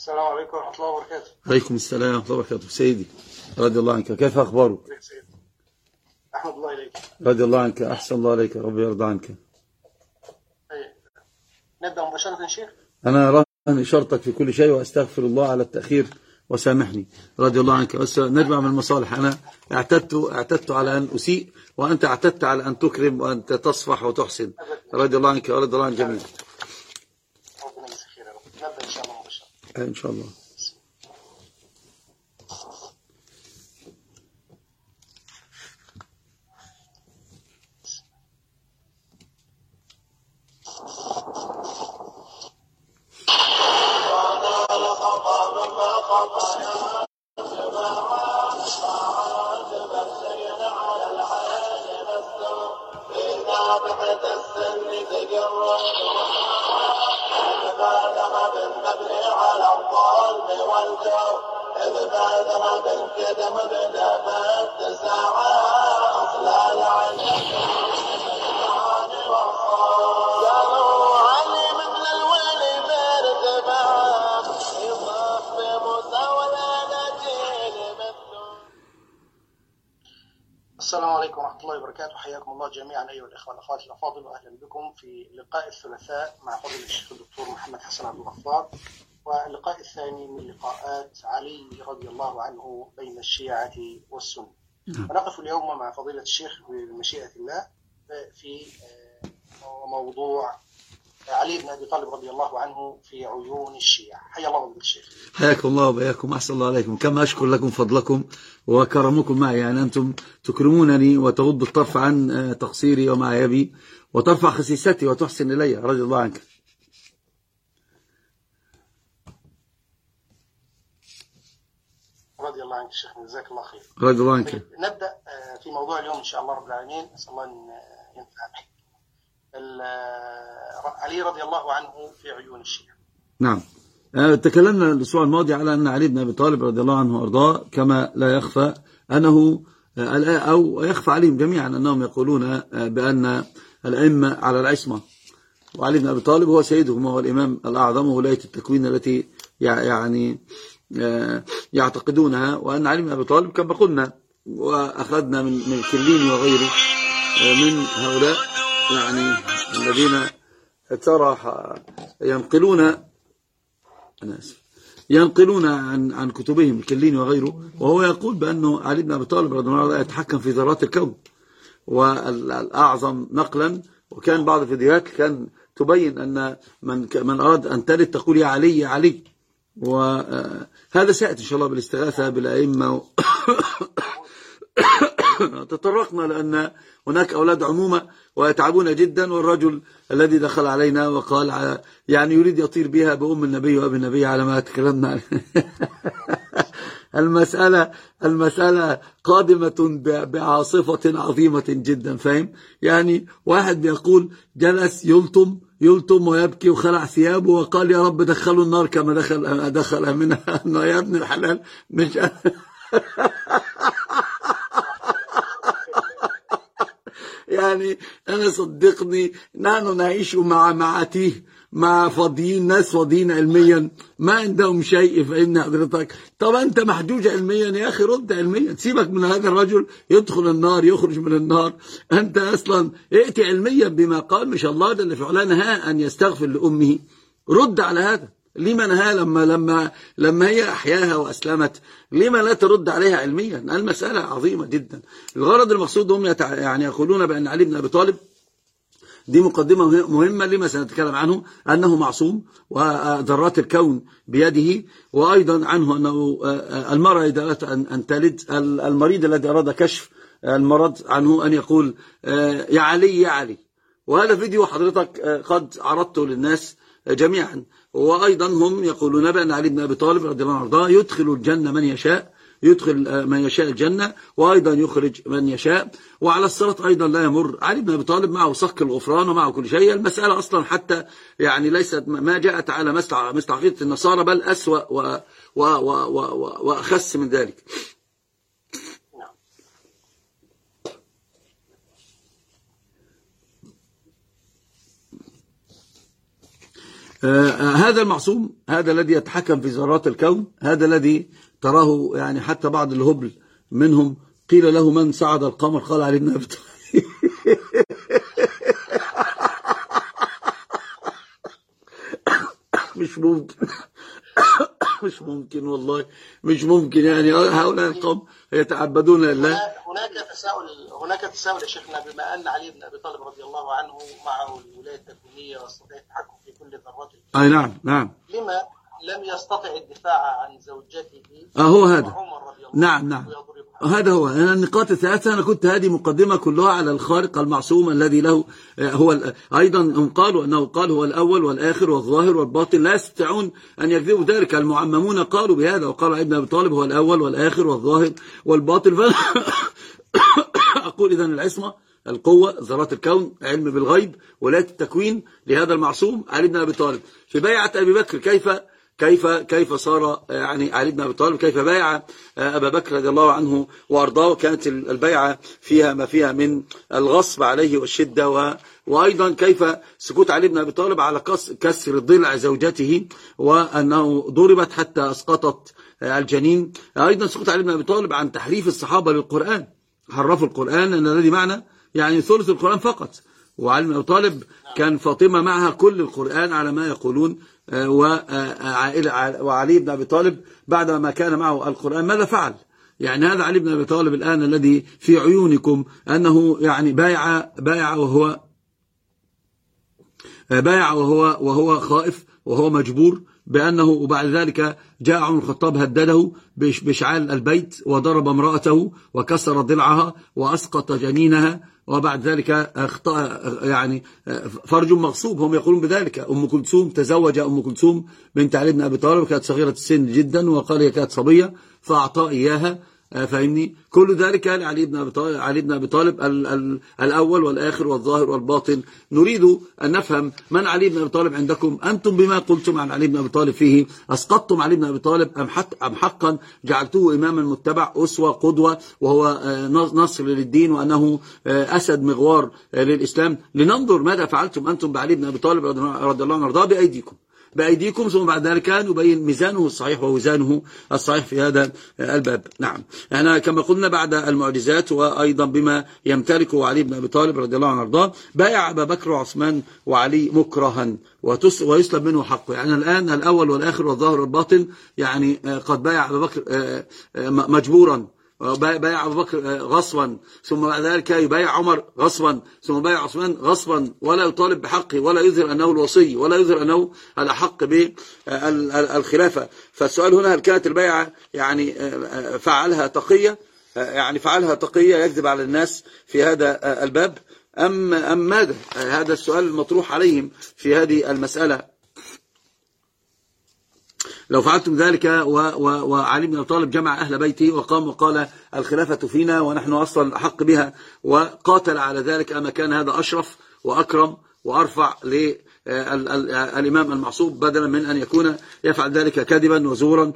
السلام عليكم ورحمة الله وبركاته. عليكم السلام ورحمة الله وبركاته. سيدي رضي الله عنك، كيف أخبارك؟ أحمد الله إليك. رضي الله عنك، أحسن الله عليك، ربي يرضى عنك. نبدأ مباشرة شيخ. أنا أرى أن إشارتك في كل شيء، وأستغفر الله على التأخير وسامحني. رضي الله عنك. بس نجمع من المصالح. أنا اعتدت على أن أسيء، وأنت اعتدت على أن تكرم وأنت تصفح وتحسن. رضي الله عنك ورضي الله عن الجميع. ربنا يجزيك خير يا رب. نبدأ إن شاء الله مباشرة. إن شاء الله. السلام عليكم ورحمة الله وبركاته. حياكم الله جميعا أيها الإخوة والأخوات الأفاضل، وأهلا بكم في لقاء الثلاثاء مع فضيلة الشيخ الدكتور محمد حسن عبد الغفار، واللقاء الثاني من لقاءات علي رضي الله عنه بين الشيعة والسنة. ونقف اليوم مع فضيلة الشيخ بمشيئة الله في موضوع علي بن أبي طالب رضي الله عنه في عيون الشيعة. حيا الله فضيلة الشيخ. حياكم الله وبياكم، أحسن الله عليكم. كما أشكر لكم فضلكم وكرمكم معي، يعني أنتم تكرمونني وتغض الطرف عن تقصيري ومعيبي وترفع خسيستي وتحسن إلي. رضي الله عنك. رضي الله عنك شيخ، جزاك الله خير. رضي الله عنك. نبدأ في موضوع اليوم إن شاء الله رب العالمين. نسأل الله أن ينفع به. علي رضي الله عنه في عيون الشيعة. نعم، تكلمنا الأسبوع الماضي على أن علي بن أبي طالب رضي الله عنه وأرضاه، كما لا يخفى أنه أو يخفى عليهم جميعا أنهم يقولون بأن الأئمة على العصمة، وعلي بن أبي طالب هو سيدهم وهو الإمام الأعظم وولاية التكوين التي يعني يعتقدونها، وأن علي بن أبي طالب كما قلنا وأخذنا من كليني وغيره من هؤلاء يعني الذين صراحة ينقلون عن كتبهم الكليني وغيره، وهو يقول بأنه علي بن أبي طالب رضي الله عنه يتحكم في ذرات الكون والأعظم نقلا. وكان بعض الفيديوهات كان تبين أن من أراد أن تلد تقول يا علي يا علي، وهذا سيأتي إن شاء الله بالاستغاثة بالأئمة. تطرقنا لأن هناك أولاد عمومة ويتعبون جدا، والرجل الذي دخل علينا وقال يعني يريد يطير بها بأم النبي وأبي النبي على ما تكلمنا عليه. المسألة قادمة بعاصفة عظيمة جدا، فاهم؟ يعني واحد بيقول جلس يلطم ويبكي وخلع ثيابه وقال يا رب دخلوا النار كما دخل منها. يا ابن الحلال مش يعني أنا صدقني، نحن نعيش مع معاتيه، مع فاضيين، ناس فاضيين علميا ما عندهم شيء. فإن حضرتك طب أنت محجوج علميا يا أخي، رد علميا، سيبك من هذا الرجل يدخل النار يخرج من النار. أنت أصلا ائتي علميا بما قال، مش الله جل في علاه نهى أن يستغفر لأمه، رد على هذا. لما نهى لما هي أحياها وأسلمت، لما لا ترد عليها علميا؟ المسألة عظيمة جدا. الغرض المقصود هم يعني يقولون بأن علي بن أبي طالب، دي مقدمة مهمة لما سنتكلم عنه، أنه معصوم وذرات الكون بيده، وأيضا عنه أنه المرأة إذا أردت أن تلد، المريض الذي أراد كشف المرض عنه أن يقول يا علي يا علي. وهذا فيديو حضرتك قد عرضته للناس جميعا. وأيضا هم يقولون بأن علي بن أبي طالب رضي الله عنه يدخل الجنة من يشاء، يدخل من يشاء الجنة، وأيضا يخرج من يشاء، وعلى الصراط أيضا لا يمر. علي بن أبي طالب معه صك الغفران ومعه كل شيء. المسألة أصلا حتى يعني ليست ما جاءت على مثل عقيدة النصارى، بل أسوأ وأخس من ذلك. هذا المعصوم، هذا الذي يتحكم في ذرات الكون، هذا الذي تراه يعني حتى بعض الهبل منهم قيل له من صعد القمر قال علي بن أبي طالب. مش ممكن، مش ممكن والله، مش ممكن. يعني هؤلاء القوم يتعبدون لله. هناك تساؤل يا شيخنا، بما ان علي بن ابي طالب رضي الله عنه معه الولايه التكوينيه واستطاع التحكم في كل ذرات الكون، اي نعم نعم، لما لم يستطع الدفاع عن زوجته هو هذا. عمر رضي الله نعم نعم، هذا هو. أنا النقاط الثلاثة أنا كنت هذه مقدمة كلها على الخارق المعصوم الذي له هو أيضا هم قالوا أنه قال هو الأول والآخر والظاهر والباطن، لا يستطيعون أن يكذبوا ذلك. المعممون قالوا بهذا، وقالوا ابن أبي طالب هو الأول والآخر والظاهر والباطن. أقول إذن العصمة، القوة، ذرات الكون، علم بالغيب، ولاية التكوين لهذا المعصوم علي بن أبي طالب. في بيعة أبي بكر كيف صار يعني علي بن أبي طالب، كيف بايع أبا بكر رضي الله عنه وأرضاه، كانت البيعة فيها ما فيها من الغصب عليه والشدة، وأيضا كيف سكوت علي بن أبي طالب على كسر ضلع زوجته وأنه ضربت حتى أسقطت الجنين. أيضا سكوت علي بن أبي طالب عن تحريف الصحابة للقرآن، حرفوا القرآن أن الذي معنا يعني ثلث القرآن فقط، وعلي بن أبي طالب كان فاطمة معها كل القرآن على ما يقولون. وعلي بن أبي طالب بعد ما كان معه القرآن ماذا فعل؟ يعني هذا علي بن أبي طالب الآن الذي في عيونكم أنه يعني بايع وهو خائف وهو مجبور بأنه، وبعد ذلك جاء عمر الخطاب هدده بإشعال البيت وضرب امرأته وكسر ضلعها وأسقط جنينها، وبعد ذلك يعني فرج مغصوب، هم يقولون بذلك. أم كلثوم تزوج، أم كلثوم بنت علي بن أبي طالب كانت صغيرة السن جدا، وقال هي كانت صبية فأعطى إياها، فاهمني؟ كل ذلك علي بن أبي طالب الأول والآخر والظاهر والباطن. نريد أن نفهم من علي بن أبي طالب عندكم. أنتم بما قلتم عن علي بن أبي طالب فيه أسقطتم علي بن أبي طالب أم حقا جعلتوه إماما متبع، أسوة، قدوة، وهو نصر للدين، وأنه أسد مغوار للإسلام؟ لننظر ماذا فعلتم أنتم بعلي بن أبي طالب رضي الله عنه وارضاه بأيديكم، ثم بعد ذلك نبين ميزانه الصحيح ووزانه الصحيح في هذا الباب. نعم، احنا كما قلنا بعد المعجزات وأيضا بما يمتلكه علي بن أبي طالب رضي الله عنه وارضاه، بايع أبا بكر وعثمان وعلي مكرها ويسلب منه حقه. يعني الآن الأول والآخر والظاهر والباطن، يعني قد بايع أبا بكر مجبورا، بايع أبو بكر غصبا، ثم بعد ذلك يبايع عمر غصبا، ثم بايع عثمان غصبا، ولا يطالب بحقه، ولا يظهر أنه الوصي، ولا يظهر أنه الأحق بالخلافة. فالسؤال هنا، هل كانت البيعة يعني فعلها تقية، يعني فعلها تقية يكذب على الناس في هذا الباب، أم ماذا؟ هذا السؤال المطروح عليهم في هذه المسألة. لو فعلتم ذلك وعلي بن أبي طالب جمع أهل بيته وقام وقال الخلافة فينا ونحن أصلا أحق بها، وقاتل على ذلك، أما كان هذا أشرف وأكرم وأرفع للإمام المعصوم، بدلا من أن يكون يفعل ذلك كذبا وزورا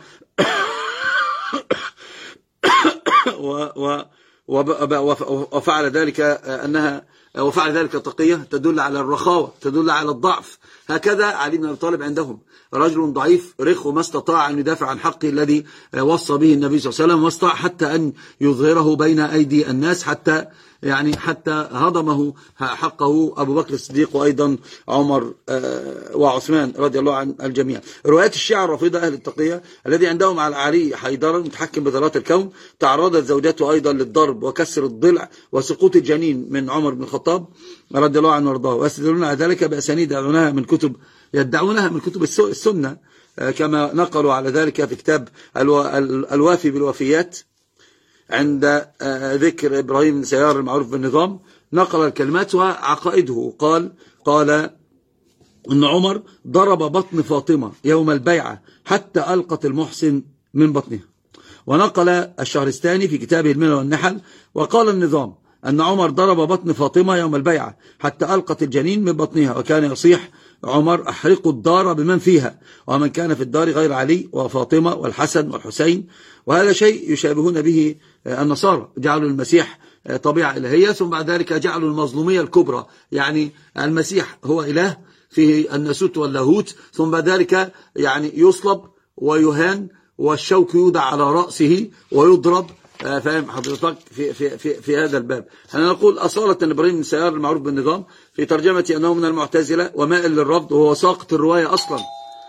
وفعل ذلك تقية تدل على الرخاوة، تدل على الضعف. هكذا علي بن أبي طالب عندهم رجل ضعيف رخ، وما استطاع أن يدافع عن حقه الذي وصى به النبي صلى الله عليه وسلم، واستطاع حتى أن يظهره بين أيدي الناس، حتى هضمه حقه أبو بكر الصديق وأيضا عمر وعثمان رضي الله عن الجميع. روايات الشيعة الرافضة أهل التقية الذي عندهم على علي حيدرا متحكم بذرات الكون، تعرضت زوجته أيضا للضرب وكسر الضلع وسقوط الجنين من عمر بن الخطاب رضي الله عنه وارضاه، ويستدلون على ذلك بأسانيد يدعونها من كتب السنة، كما نقلوا على ذلك في كتاب الوافي بالوفيات عند ذكر إبراهيم سيار المعروف بالنظام، نقل الكلمات وعقائده. قال أن عمر ضرب بطن فاطمة يوم البيعة حتى ألقت المحسن من بطنها. ونقل الشهرستاني في كتابه الملل والنحل وقال النظام أن عمر ضرب بطن فاطمة يوم البيعة حتى ألقت الجنين من بطنها، وكان يصيح عمر أحرقوا الدار بمن فيها ومن كان في الدار غير علي وفاطمة والحسن والحسين. وهذا شيء يشابهون به النصارى، جعلوا المسيح طبيعة إلهية، ثم بعد ذلك جعلوا المظلومية الكبرى، يعني المسيح هو إله، فيه الناسوت واللاهوت، ثم بعد ذلك يعني يصلب ويهان والشوك يوضع على رأسه ويضرب. فاهم حضرتك في هذا الباب. احنا نقول أصالة إبراهيم بن سيار المعروف بالنظام في ترجمة أنه من المعتزلة ومائل للرفض وهو ساقط الرواية أصلا.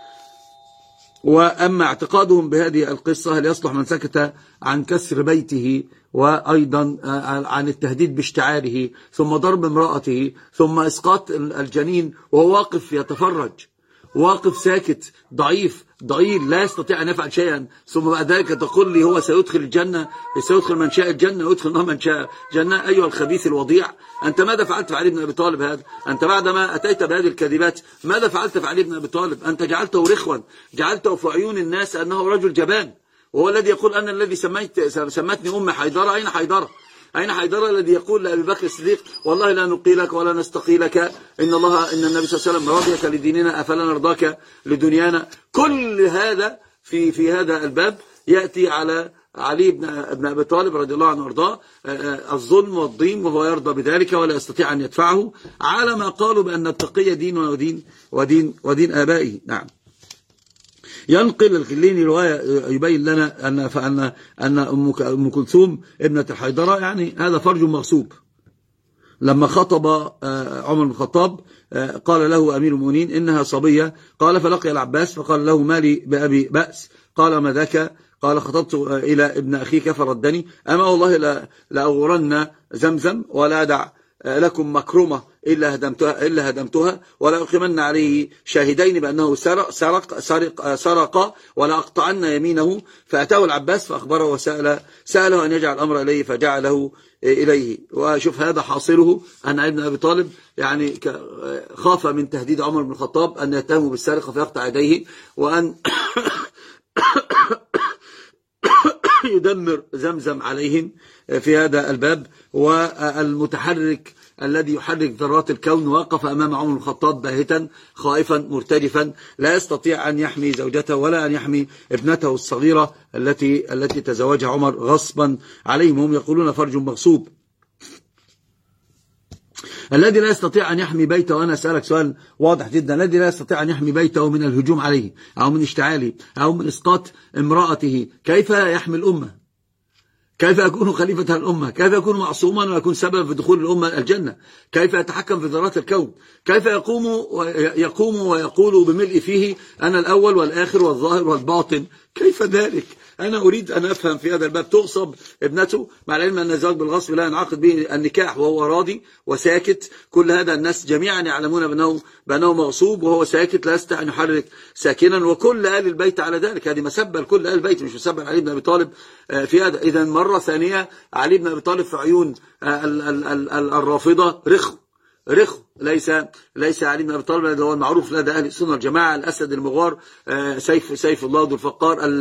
وأما اعتقادهم بهذه القصة هل يصلح من سكت عن كسر بيته وأيضا عن التهديد باشتعاره ثم ضرب امرأته ثم إسقاط الجنين وهو واقف يتفرج، واقف ساكت ضعيف ضئيل لا يستطيع أن يفعل شيئا، ثم بعد ذلك تقول لي هو سيدخل الجنة، سيدخل من شاء الجنة ويدخل من شاء جنة. أيها الخبيث الوضيع، أنت ماذا فعلت في علي بن أبي طالب هذا؟ أنت بعدما أتيت بهذه الكذبات ماذا فعلت في علي بن أبي طالب؟ أنت جعلته رخوا، جعلته في عيون الناس أنه رجل جبان، وهو الذي يقول أنا الذي سمتني أم حيدرة. أين حيدرة؟ أين حيدرة الذي يقول لأبي بكر الصديق والله لا نقيلك ولا نستقيلك، إن النبي صلى الله عليه وسلم رضيك لديننا أفلا نرضاك لدنيانا. كل هذا في هذا الباب يأتي على علي بن أبي طالب رضي الله عنه وارضاه الظلم والضيم، وهو يرضى بذلك ولا يستطيع أن يدفعه، على ما قالوا بأن التقية دين ودين آبائه. نعم. ينقل الخليني رواية يبين لنا أن أم كلثوم ابنة الحيدرة يعني هذا فرج مغصوب. لما خطب عمر بن الخطاب قال له أمير المؤمنين إنها صبية، قال فلقي العباس فقال له ما لي بأبي بأس، قال ما ذاك؟ قال خطبت إلى ابن أخيك فردني، أما والله لأغرن زمزم ولا أدع لكم مكرمة إلا هدمتها ولا أقيمن عليه شاهدين بأنه سرق ولا أقطعن يمينه. فأتاه العباس فأخبره وسأله أن يجعل الأمر إليه فجعله إليه. وشوف هذا حاصله أن ابن أبي طالب يعني خاف من تهديد عمر بن الخطاب أن يتهمه بالسرقة فيقطع يديه وأن يدمر زمزم عليهم في هذا الباب. والمتحرك الذي يحرك ذرات الكون وقف أمام عمر بن الخطاب باهتا خائفا مرتجفا لا يستطيع أن يحمي زوجته ولا أن يحمي ابنته الصغيرة التي تزوجها عمر غصبا عليهم. هم يقولون فرج مغصوب. الذي لا يستطيع أن يحمي بيته، وأنا أسألك سؤال واضح جدا، الذي لا يستطيع أن يحمي بيته من الهجوم عليه أو من اشتعاله أو من إسقاط امرأته، كيف يحمي الأمة؟ كيف يكون خليفة الأمة؟ كيف يكون معصوما ويكون سبب في دخول الأمة الجنة؟ كيف يتحكم في ذرات الكون؟ كيف يقوم ويقول بملء فيه أنا الأول والآخر والظاهر والباطن؟ كيف ذلك؟ أنا أريد أن أفهم في هذا الباب. تغصب ابنته مع العلم أن الزواج بالغصب لا ينعقد به النكاح وهو راضي وساكت. كل هذا الناس جميعا يعلمون بأنه مغصوب وهو ساكت لا يستطيع أن يحرك ساكنا، وكل آل البيت على ذلك. هذه مسبة لكل آل البيت، مش مسبة علي بن أبي طالب في هذا. إذا مرة ثانية علي بن أبي طالب في عيون الرافضة رخو ليس علي بن أبي طالب الذي هو المعروف لدى أهل السنة والجماعة الأسد المغوار، سيف الله ذو الفقار،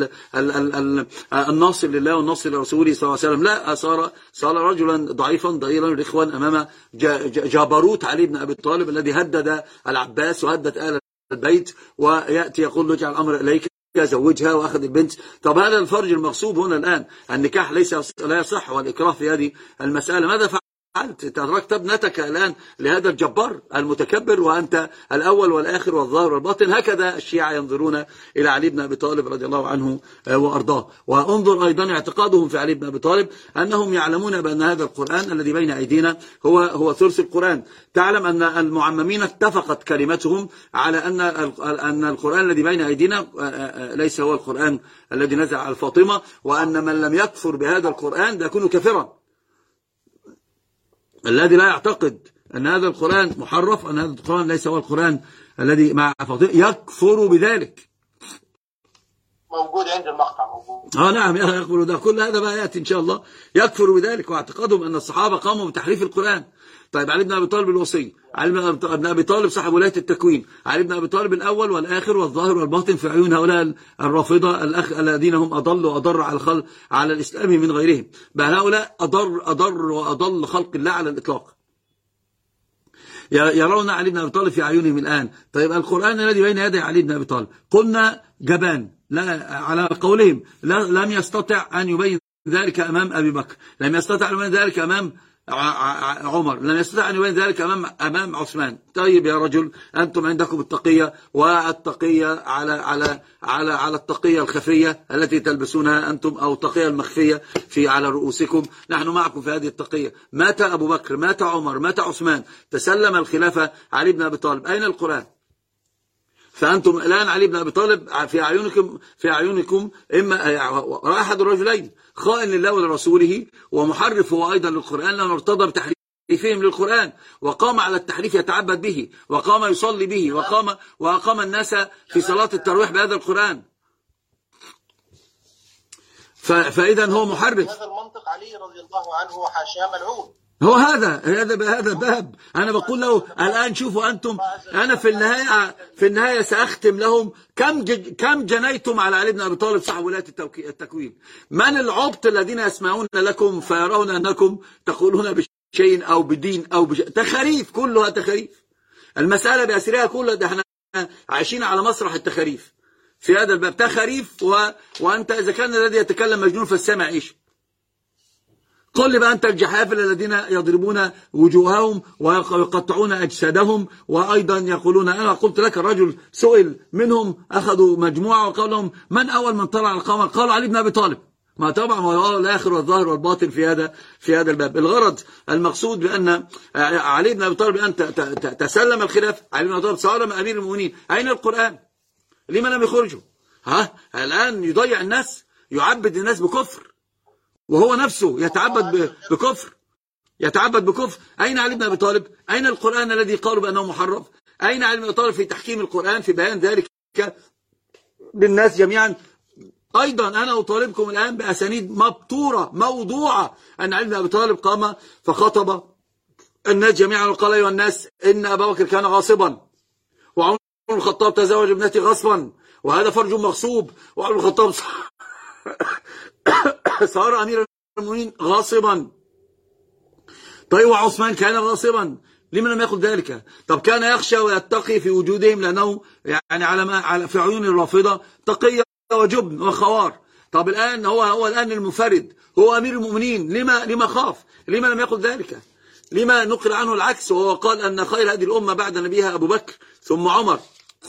الناصر لله والناصر لرسوله صلى الله عليه وسلم. لا، صار رجلا ضعيفا ضئيلا رخوا أمام جبروت علي بن أبي طالب الذي هدد العباس وهدد أهل البيت، ويأتي يقول له اجعل الأمر إليك زوجها وأخذ البنت. طب هذا الفرج المغصوب هنا الآن، النكاح لا يصح والإكراه في هذه المسألة. ماذا فعلت؟ تركت ابنتك الآن لهذا الجبار المتكبر وأنت الأول والآخر والظاهر والباطن. هكذا الشيعة ينظرون إلى علي بن أبي طالب رضي الله عنه وأرضاه. وانظر أيضا اعتقادهم في علي بن أبي طالب أنهم يعلمون بأن هذا القرآن الذي بين أيدينا هو ثلث القرآن. تعلم أن المعممين اتفقت كلمتهم على أن القرآن الذي بين أيدينا ليس هو القرآن الذي نزل على فاطمة، وأن من لم يكفر بهذا القرآن ده يكون كافرا. الذي لا يعتقد أن هذا القرآن محرف، أن هذا القرآن ليس هو القرآن الذي مع فاطمة، يكفر بذلك. موجود عند المقطع موجود. نعم يكفر ده. كل هذا بقى يأتي إن شاء الله. يكفر بذلك، واعتقادهم أن الصحابة قاموا بتحريف القرآن. طيب علي بن أبي طالب الوصي، علي بن أبي طالب صاحب ولاية التكوين، علي بن أبي طالب الأول والآخر والظاهر والباطن في عيون هؤلاء الرافضة الذين هم أضل وأضر على الإسلام من غيرهم. بل هؤلاء أضر وأضل خلق الله على الإطلاق. يرون علي بن أبي طالب في عيونهم الآن. طيب القرآن الذي بين يدي علي بن أبي طالب قلنا جبان، لا على قولهم لم يستطع أن يبين ذلك أمام أبي بكر، لم يستطع أن يبين ذلك أمام عمر لم يستطع أن يبين ذلك أمام عثمان. طيب يا رجل، أنتم عندكم التقية، والتقية على التقية الخفية التي تلبسونها أنتم، أو التقية المخفية على رؤوسكم. نحن معكم في هذه التقية. مات أبو بكر، مات عمر، مات عثمان، تسلم الخلافة علي بن أبي طالب. أين القرآن؟ فأنتم الآن علي بن أبي طالب في أعينكم إما أحد الرجلين، خائن لله ولرسوله ومحرف هو أيضا للقرآن، لأنه ارتضى بتحريفهم للقرآن، وقام على التحريف يتعبد به، وقام يصلي به، وأقام الناس في صلاة التراويح بهذا القرآن. فإذا هو محرف. هذا المنطق علي رضي الله عنه وحاشاه ملعون. هو هذا باب. أنا بقول له الآن شوفوا أنتم، أنا في النهاية سأختم لهم. كم جنيتم على علي بن أبي طالب صاحب ولاية التكوين؟ من العبط الذين يسمعون لكم فيرون أنكم تقولون بشيء أو بدين أو تخاريف، كلها تخاريف. المسألة بأسرها كلها، ده احنا عايشين على مسرح التخاريف في هذا الباب، تخاريف. وأنت إذا كان الذي يتكلم مجنون فالسامع إيش؟ قل لي بقى أنت الجحافل الذين يضربون وجوههم ويقطعون أجسادهم، وأيضا يقولون، أنا قلت لك الرجل سئل منهم، أخذوا مجموعة وقال لهم من أول من طلع القمر؟ قالوا علي بن أبي طالب. ما طبعا هو الآخر والظاهر والباطن في هذا الباب. الغرض المقصود بأن علي بن أبي طالب أن تسلم الخلاف، علي بن أبي طالب صار أمير المؤمنين. أين القرآن؟ لما لم يخرجوا؟ الآن يضيع الناس، يعبد الناس بكفر، وهو نفسه يتعبد بكفر. أين علي بن أبي طالب؟ أين القرآن الذي قالوا بأنه محرف؟ أين علي بن أبي طالب في تحكيم القرآن، في بيان ذلك للناس جميعا؟ أيضا أنا أطالبكم الآن بأسانيد مبتورة موضوعة أن علي بن أبي طالب قام فخطب الناس جميعا وقال أيها الناس إن أبا بكر كان غاصبا، وعمر بن الخطاب تزوج ابنتي غصبا، وهذا فرج مغصوب، وعمر بن الخطاب صار أمير المؤمنين غاصبا. طيب وعثمان كان غاصبا، لمن لم يقل ذلك؟ طب كان يخشى ويتقي في وجودهم، لأنه يعني في عيون الرافضة تقية وجبن وخوار. طب الآن هو الآن المنفرد، هو أمير المؤمنين، لما خاف؟ لما لم يقل ذلك؟ لما نقل عنه العكس، وهو قال أن خير هذه الأمة بعد نبيها أبو بكر ثم عمر؟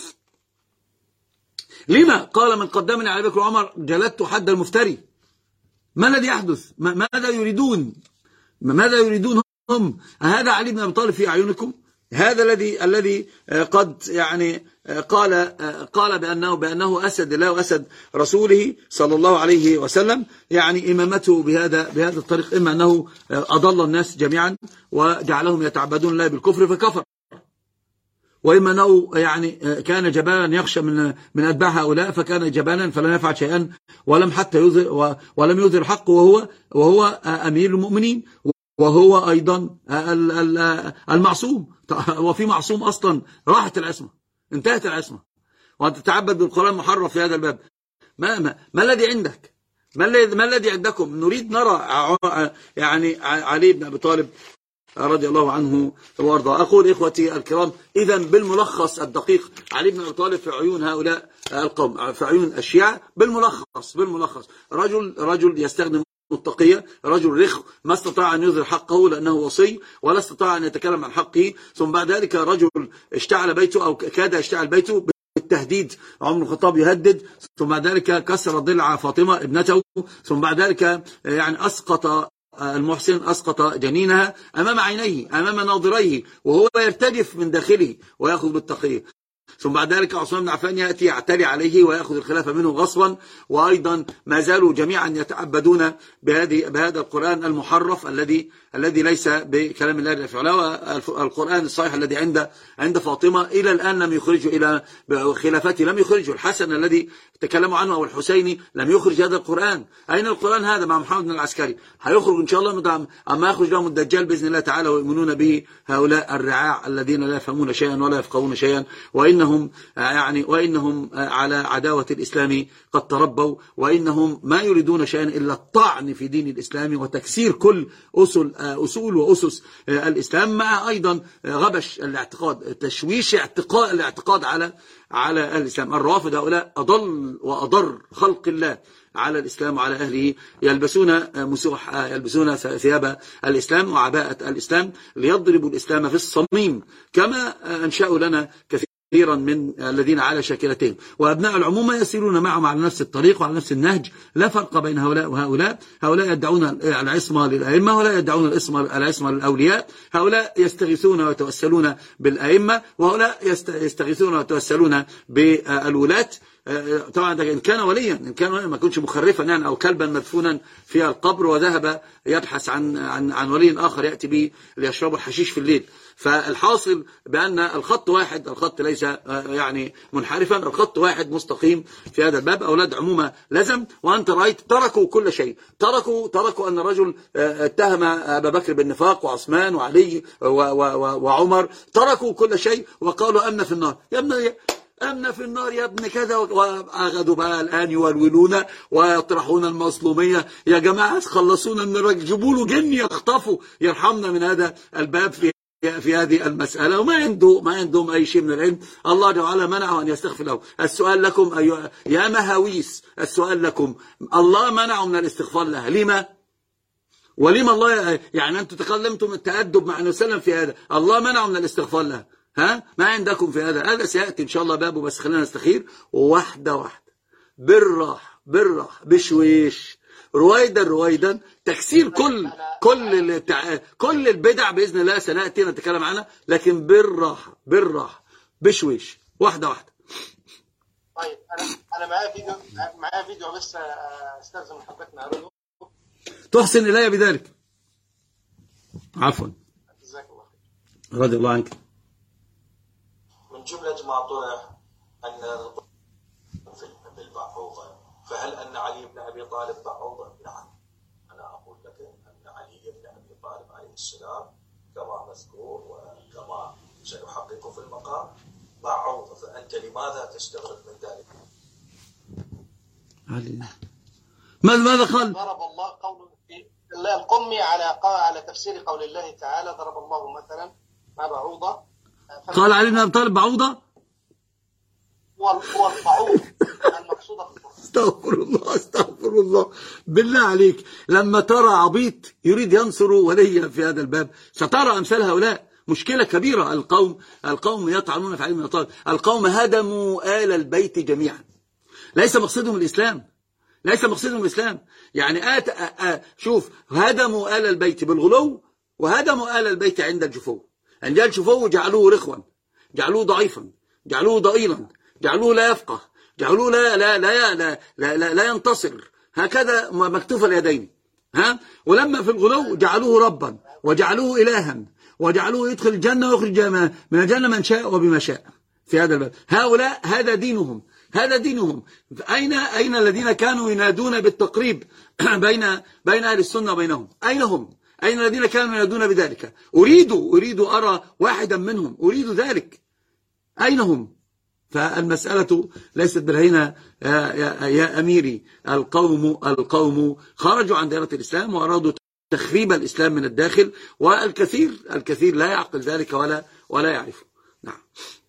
لما قال من قدمني على بكر وعمر جلدت حد المفتري؟ ما الذي يحدث؟ ماذا يريدون هم؟ هذا علي بن أبي طالب في أعينكم؟ هذا الذي قد يعني قال بأنه أسد الله وأسد رسوله صلى الله عليه وسلم، يعني إمامته بهذا الطريق، إما أنه أضل الناس جميعا وجعلهم يتعبدون الله بالكفر فكفر، وإما أنه يعني كان جبانا يخشى من أتباع هؤلاء فكان جبانا فلم يفعل شيئا ولم حتى يظهر حقه، وهو أمير المؤمنين، وهو أيضا المعصوم. وفي معصوم أصلا راحت العصمة، انتهت العصمة، وأنت تتعبد بالقرآن محرف في هذا الباب. ما الذي عندك؟ ما الذي عندكم؟ نريد نرى يعني علي بن أبي طالب رضي الله عنه وارضاه. أقول إخوتي الكرام، إذن بالملخص الدقيق، علي بن أبي طالب في عيون هؤلاء القوم، في عيون الشيعة بالملخص رجل يستخدم التقية، رجل رخ ما استطاع أن يظهر حقه لأنه وصي، ولا استطاع أن يتكلم عن حقه. ثم بعد ذلك رجل اشتعل بيته أو كاد يشتعل بيته بالتهديد، عمر الخطاب يهدد، ثم بعد ذلك كسر ضلع فاطمة ابنته، ثم بعد ذلك يعني أسقط المحسن، أسقط جنينها أمام عينيه أمام ناظريه، وهو يرتجف من داخله ويأخذ بالتقية. ثم بعد ذلك عثمان بن عفان يأتي يعتلي عليه ويأخذ الخلافة منه غصبا، وأيضا ما زالوا جميعا يتعبدون بهذا القرآن المحرف الذي ليس بكلام الله جل وعلا. القرآن الصحيح الذي عند فاطمة إلى الآن لم يخرجوا، إلى خلافته لم يخرجوا. الحسن الذي تكلموا عنه أو الحسيني لم يخرج هذا القرآن. أين القرآن هذا مع محمد بن العسكري؟ هيخرج إن شاء الله أما يخرج لهم الدجال بإذن الله تعالى ويؤمنون به هؤلاء الرعاع الذين لا يفهمون شيئا ولا يفقهون شيئا، وإن وإنهم على عداوة الإسلام قد تربوا، وإنهم ما يريدون شيئا إلا الطعن في دين الإسلام وتكسير كل أصول وأسس الإسلام، مع أيضا غبش الاعتقاد، تشويش الاعتقاد على الإسلام. الروافض هؤلاء أضل وأضر خلق الله على الإسلام وعلى أهله، يلبسون ثياب الإسلام وعباءة الإسلام ليضربوا الإسلام في الصميم، كما أنشأوا لنا كثيرا من الذين على شاكلتهم. وأبناء العمومة يسيرون معهم على نفس الطريق وعلى نفس النهج، لا فرق بين هؤلاء وهؤلاء. هؤلاء يدعون العصمة للأئمة، وهؤلاء يدعون العصمة للأولياء. هؤلاء يستغيثون ويتوسلون بالأئمة، وهؤلاء يستغيثون ويتوسلون بالولاة. طبعا إن كان وليا، ما كنش مخرفا يعني أو كلبا مدفونا في القبر وذهب يبحث عن ولي آخر يأتي به ليشرب الحشيش في الليل. فالحاصل بأن الخط واحد، الخط ليس يعني منحرفا، الخط واحد مستقيم في هذا الباب. أولاد عمومة لزم، وأنت رأيت تركوا كل شيء، تركوا أن الرجل اتهم أبا بكر بالنفاق وعثمان وعلي وعمر، تركوا كل شيء وقالوا أمنا في النار. يا ابن أمنا في النار يا ابن كذا، وأخذوا بقى الآن يولولون ويطرحون المظلومية. يا جماعة خلصونا من الرجل، جيبوا له جن يخطفوا يرحمنا من هذا الباب في هذه المسألة. وما عندهم أي شيء من العلم. الله جل وعلا منعه أن يستغفر له. السؤال لكم يا مهاويس، السؤال لكم، الله منعه من الاستغفار لها، لما؟ ولما الله يعني أنتم تكلمتم التأدب مع النبي صلى الله عليه وسلم في هذا، الله منعه من الاستغفار لها. ما عندكم في هذا سيأتي إن شاء الله بابه، بس خلينا نستخير واحدة واحدة، بالراحة بشويش، رويدا تكسير كل البدع بإذن الله سنأتي نتكلم عنها، لكن بالراحة بشويش، واحدة. طيب أنا معايا فيديو بس استاذن محبتنا أرده تحسن إلي بذلك. عفوا، جزاك الله خير، رضي الله عنك. من جملة ما طرح أن بالبعوضة، فهل أن علي بن أبي طالب بعوضة؟ نعم، أنا أقول لك أن علي بن أبي طالب عليه السلام كما مذكور وكما سنحقق في المقام بعوضة، فأنت لماذا تستغرب من ذلك؟ علي ماذا قال؟ ضرب الله قوله في القمي على تفسير قول الله تعالى، ضرب الله مثلا ما بعوضة، قال علي بن أبي طالب بعوضة؟ هو البعوض المقصودة في القرآن. استغفر الله بالله عليك. لما ترى عبيط يريد ينصر وليا في هذا الباب سترى أمثال هؤلاء. مشكلة كبيرة. القوم يطعنون في علي بن أبي طالب. القوم هدموا آل البيت جميعا. ليس مقصدهم الإسلام. يعني شوف، هدموا آل البيت بالغلو، وهدموا آل البيت عند الجفو. عند الجفو جعلوه رخوا، جعلوه ضعيفا، جعلوه ضئيلا، جعلوه لا يفقه، جعلوه لا ينتصر، هكذا مكتوف اليدين. ولما في الغلو جعلوه ربا وجعلوه إلها وجعلوه يدخل الجنة ويخرج من الجنة من شاء وبما شاء في هذا الباب. هؤلاء هذا دينهم. أين الذين كانوا ينادون بالتقريب بين أهل السنة وبينهم؟ أين هم؟ أين الذين كانوا ينادون بذلك؟ أريد أرى واحدا منهم، أريد ذلك. أين هم؟ فالمسألة ليست بالهينة يا أميري. القوم خرجوا عن دائرة الإسلام وأرادوا تخريب الإسلام من الداخل، والكثير لا يعقل ذلك ولا يعرفه. نعم.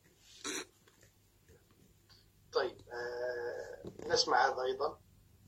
طيب نسمع هذا أيضا.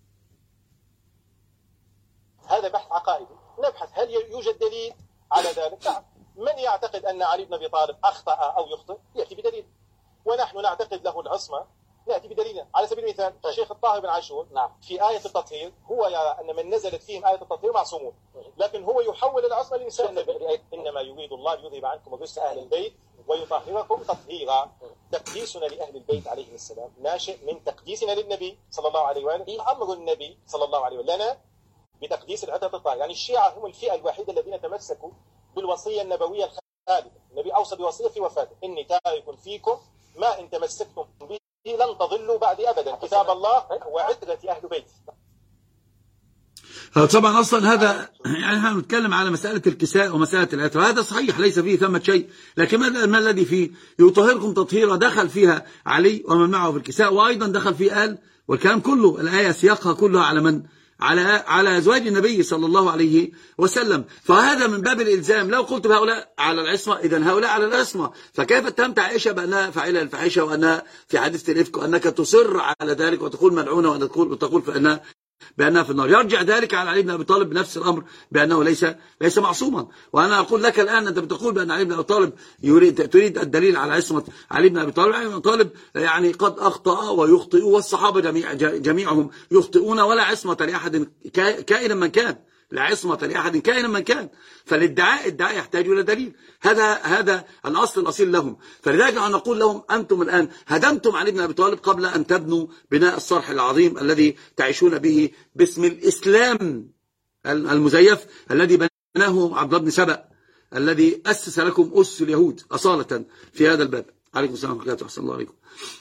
هذا بحث عقائدي، نبحث هل يوجد دليل على ذلك. نعم. من يعتقد أن علي بن أبي طالب أخطأ أو يخطئ يأتي بدليل، ونحن نعتقد له العصمة نأتي بدليل. على سبيل المثال الشيخ الطاهر بن عاشور في آية التطهير، هو يرى أن من نزلت فيهم آية التطهير معصومون، لكن هو يحول العصمة لإنسان النبي. إنما يريد الله ليذهب عنكم الرجس أهل البيت ويطهركم تطهيرا. تقديسنا لأهل البيت عليهم السلام ناشئ من تقديسنا للنبي صلى الله عليه وآله، أمر النبي صلى الله عليه وآله لنا بتقديس العترة الطاهرة. يعني الشيعة هم الفئة الوحيدة الذين تمسكوا بالوصية النبوية الخالدة. النبي أوصى بوصية في وفاته: إني تارك فيكم ما إن تمسكتم به لن تضلوا بعد أبدا، كتاب الله وعترة أهل بيت. طبعا اصلا هذا يعني احنا بنتكلم على مساله الكساء ومساله العتره، هذا صحيح ليس فيه ثمه شيء، لكن ما الذي فيه؟ يطهركم تطهيرا، دخل فيها علي ومن معه في الكساء، وايضا دخل فيه آل، والكلام كله الايه سياقها كلها على من؟ على ازواج النبي صلى الله عليه وسلم. فهذا من باب الالزام، لو قلت هؤلاء على العصمه اذا هؤلاء على العصمه، فكيف اتهمت عائشه بانها فاعله الفاحشه وانها في حادثه الافك وانك تصر على ذلك وتقول ملعونه وتقول بأنها في النار؟ يرجع ذلك على علي بن أبي طالب بنفس الأمر بأنه ليس معصوما. وأنا أقول لك الآن أنت بتقول بأن علي بن أبي طالب تريد الدليل على عصمة علي بن أبي طالب. علي بن أبي طالب يعني قد أخطأ ويخطئ، والصحابة جميعهم يخطئون، ولا عصمة لأحد كائنا من كان، لا عصمة لأحد كائنا من كان. فالادعاء يحتاج إلى دليل، هذا الأصل الأصيل لهم. فلذلك نقول لهم أنتم الآن هدمتم علي بن أبي طالب قبل أن تبنوا بناء الصرح العظيم الذي تعيشون به باسم الإسلام المزيف الذي بناه عبد الله بن سبأ، الذي أسس لكم أسس اليهود أصالة في هذا الباب. عليكم السلام ورحمة الله وبركاته. الله عليكم.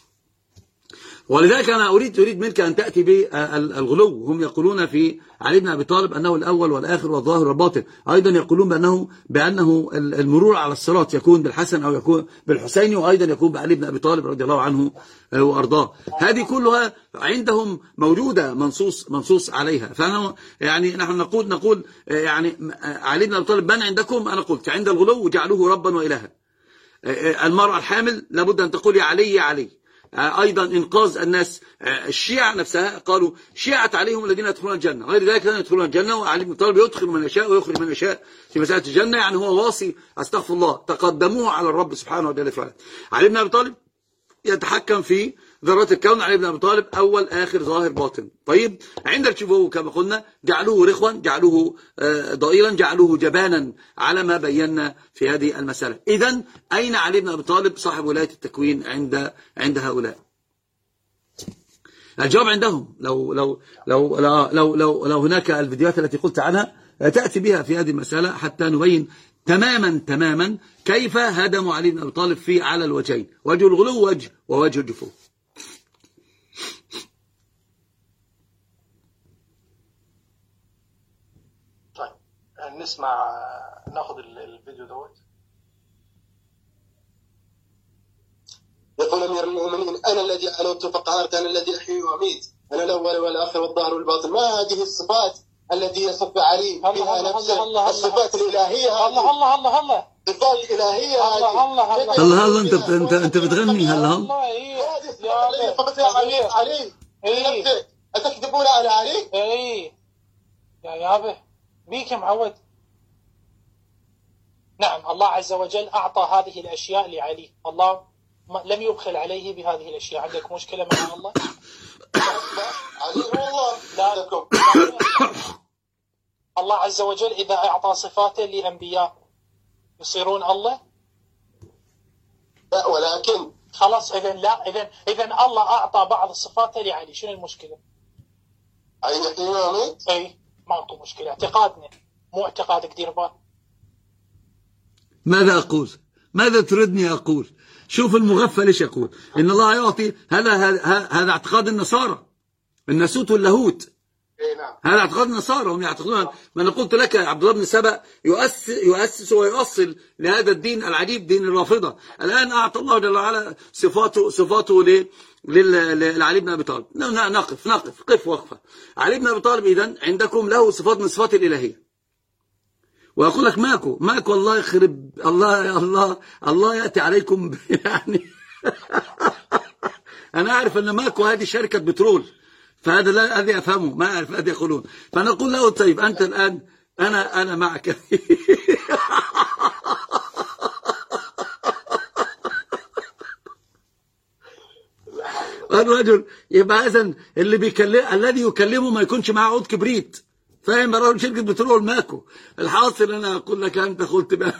ولذلك أنا أريد منك أن تأتي بالغلو. هم يقولون في علي بن أبي طالب أنه الأول والآخر والظاهر والباطن، أيضا يقولون بأنه المرور على الصراط يكون بالحسن أو يكون بالحسين، وأيضا يكون بعلي بن أبي طالب رضي الله عنه وأرضاه. هذه كلها عندهم موجودة منصوص عليها. فأنا يعني نحن نقول يعني علي بن أبي طالب من عندكم؟ أنا قلت عند الغلو جعلوه ربا وإلها. المرأة الحامل لابد أن تقول يا علي يا علي. أيضا إنقاذ الناس، الشيعة نفسها قالوا شيعة عليهم الذين يدخلون الجنة، غير ذلك لا يدخلون الجنة، وعلي بن طالب يدخل من يشاء ويخرج من يشاء في مسألة الجنة، يعني هو واصي استغفر الله، تقدموه على الرب سبحانه وتعالى فعلا. علي بن أبي طالب يتحكم في ذرات الكون. علي بن أبي طالب أول آخر ظاهر باطن. طيب عندك تشوفوه كما قلنا جعلوه رخوا، جعلوه ضئيلا، جعلوه جبانا على ما بينا في هذه المسألة. إذن أين علي بن أبي طالب صاحب ولاية التكوين عند هؤلاء؟ الجواب عندهم. لو هناك الفيديوهات التي قلت عنها تأتي بها في هذه المسألة حتى نبين تماما كيف هدموا علي بن أبي طالب على الوجهين، وجه الغلو ووجه الجفو. طيب نسمع، ناخذ الفيديو دوت. يقول أمير المؤمنين أنا الذي علوت فقهرت، أنا الذي أحيي وأميت، أنا الأول والآخر والظاهر والباطن. ما هذه الصفات التي يصف علي بها نفسه؟ الصفات الإلهية. الله صفات إلهية. الله أنت بتغني. الله فقط علي نفسه. أتكذبون على علي؟ يا يابه بيك معود. نعم الله عز وجل أعطى هذه الأشياء لعلي، الله لم يبخل عليه بهذه الأشياء. عندك مشكلة مع الله؟ علي والله لا. الله عز وجل إذا أعطى صفاته لأنبياء يصيرون الله؟ لا، ولكن خلاص إذن الله أعطى بعض الصفات لعلي، شنو المشكلة؟ أي ماكو مشكلة، اعتقادنا مو اعتقادك دير بال. ماذا أقول؟ ماذا تردني أقول؟ شوف المغفل ايش يقول، إن الله يعطي. هذا اعتقاد النصارى، الناسوت واللاهوت. هذا اعتقاد النصارى، هم يعتقدون. ما أنا قلت لك عبد الله بن سبأ يؤسس ويؤصل لهذا الدين العجيب، دين الرافضة. الآن أعطى الله جل وعلا صفاته لعلي بن أبي طالب. قف وقفة. علي بن أبي طالب إذن عندكم له صفات من صفات الإلهية، وأقول لك ماكو الله يخرب الله يأتي عليكم يعني أنا أعرف أن ماكو هذه شركة بترول، فهذا لا هذه أفهمه، ما أعرف هذه يقولون. فأنا أقول له طيب أنت الآن أنا معك الرجل يبقى إذن الذي يكلمه ما يكونش معه عود كبريت، فاهم؟ براه شركة بترول ماكو. الحاصل أنا أقول لك أنت قلت بقى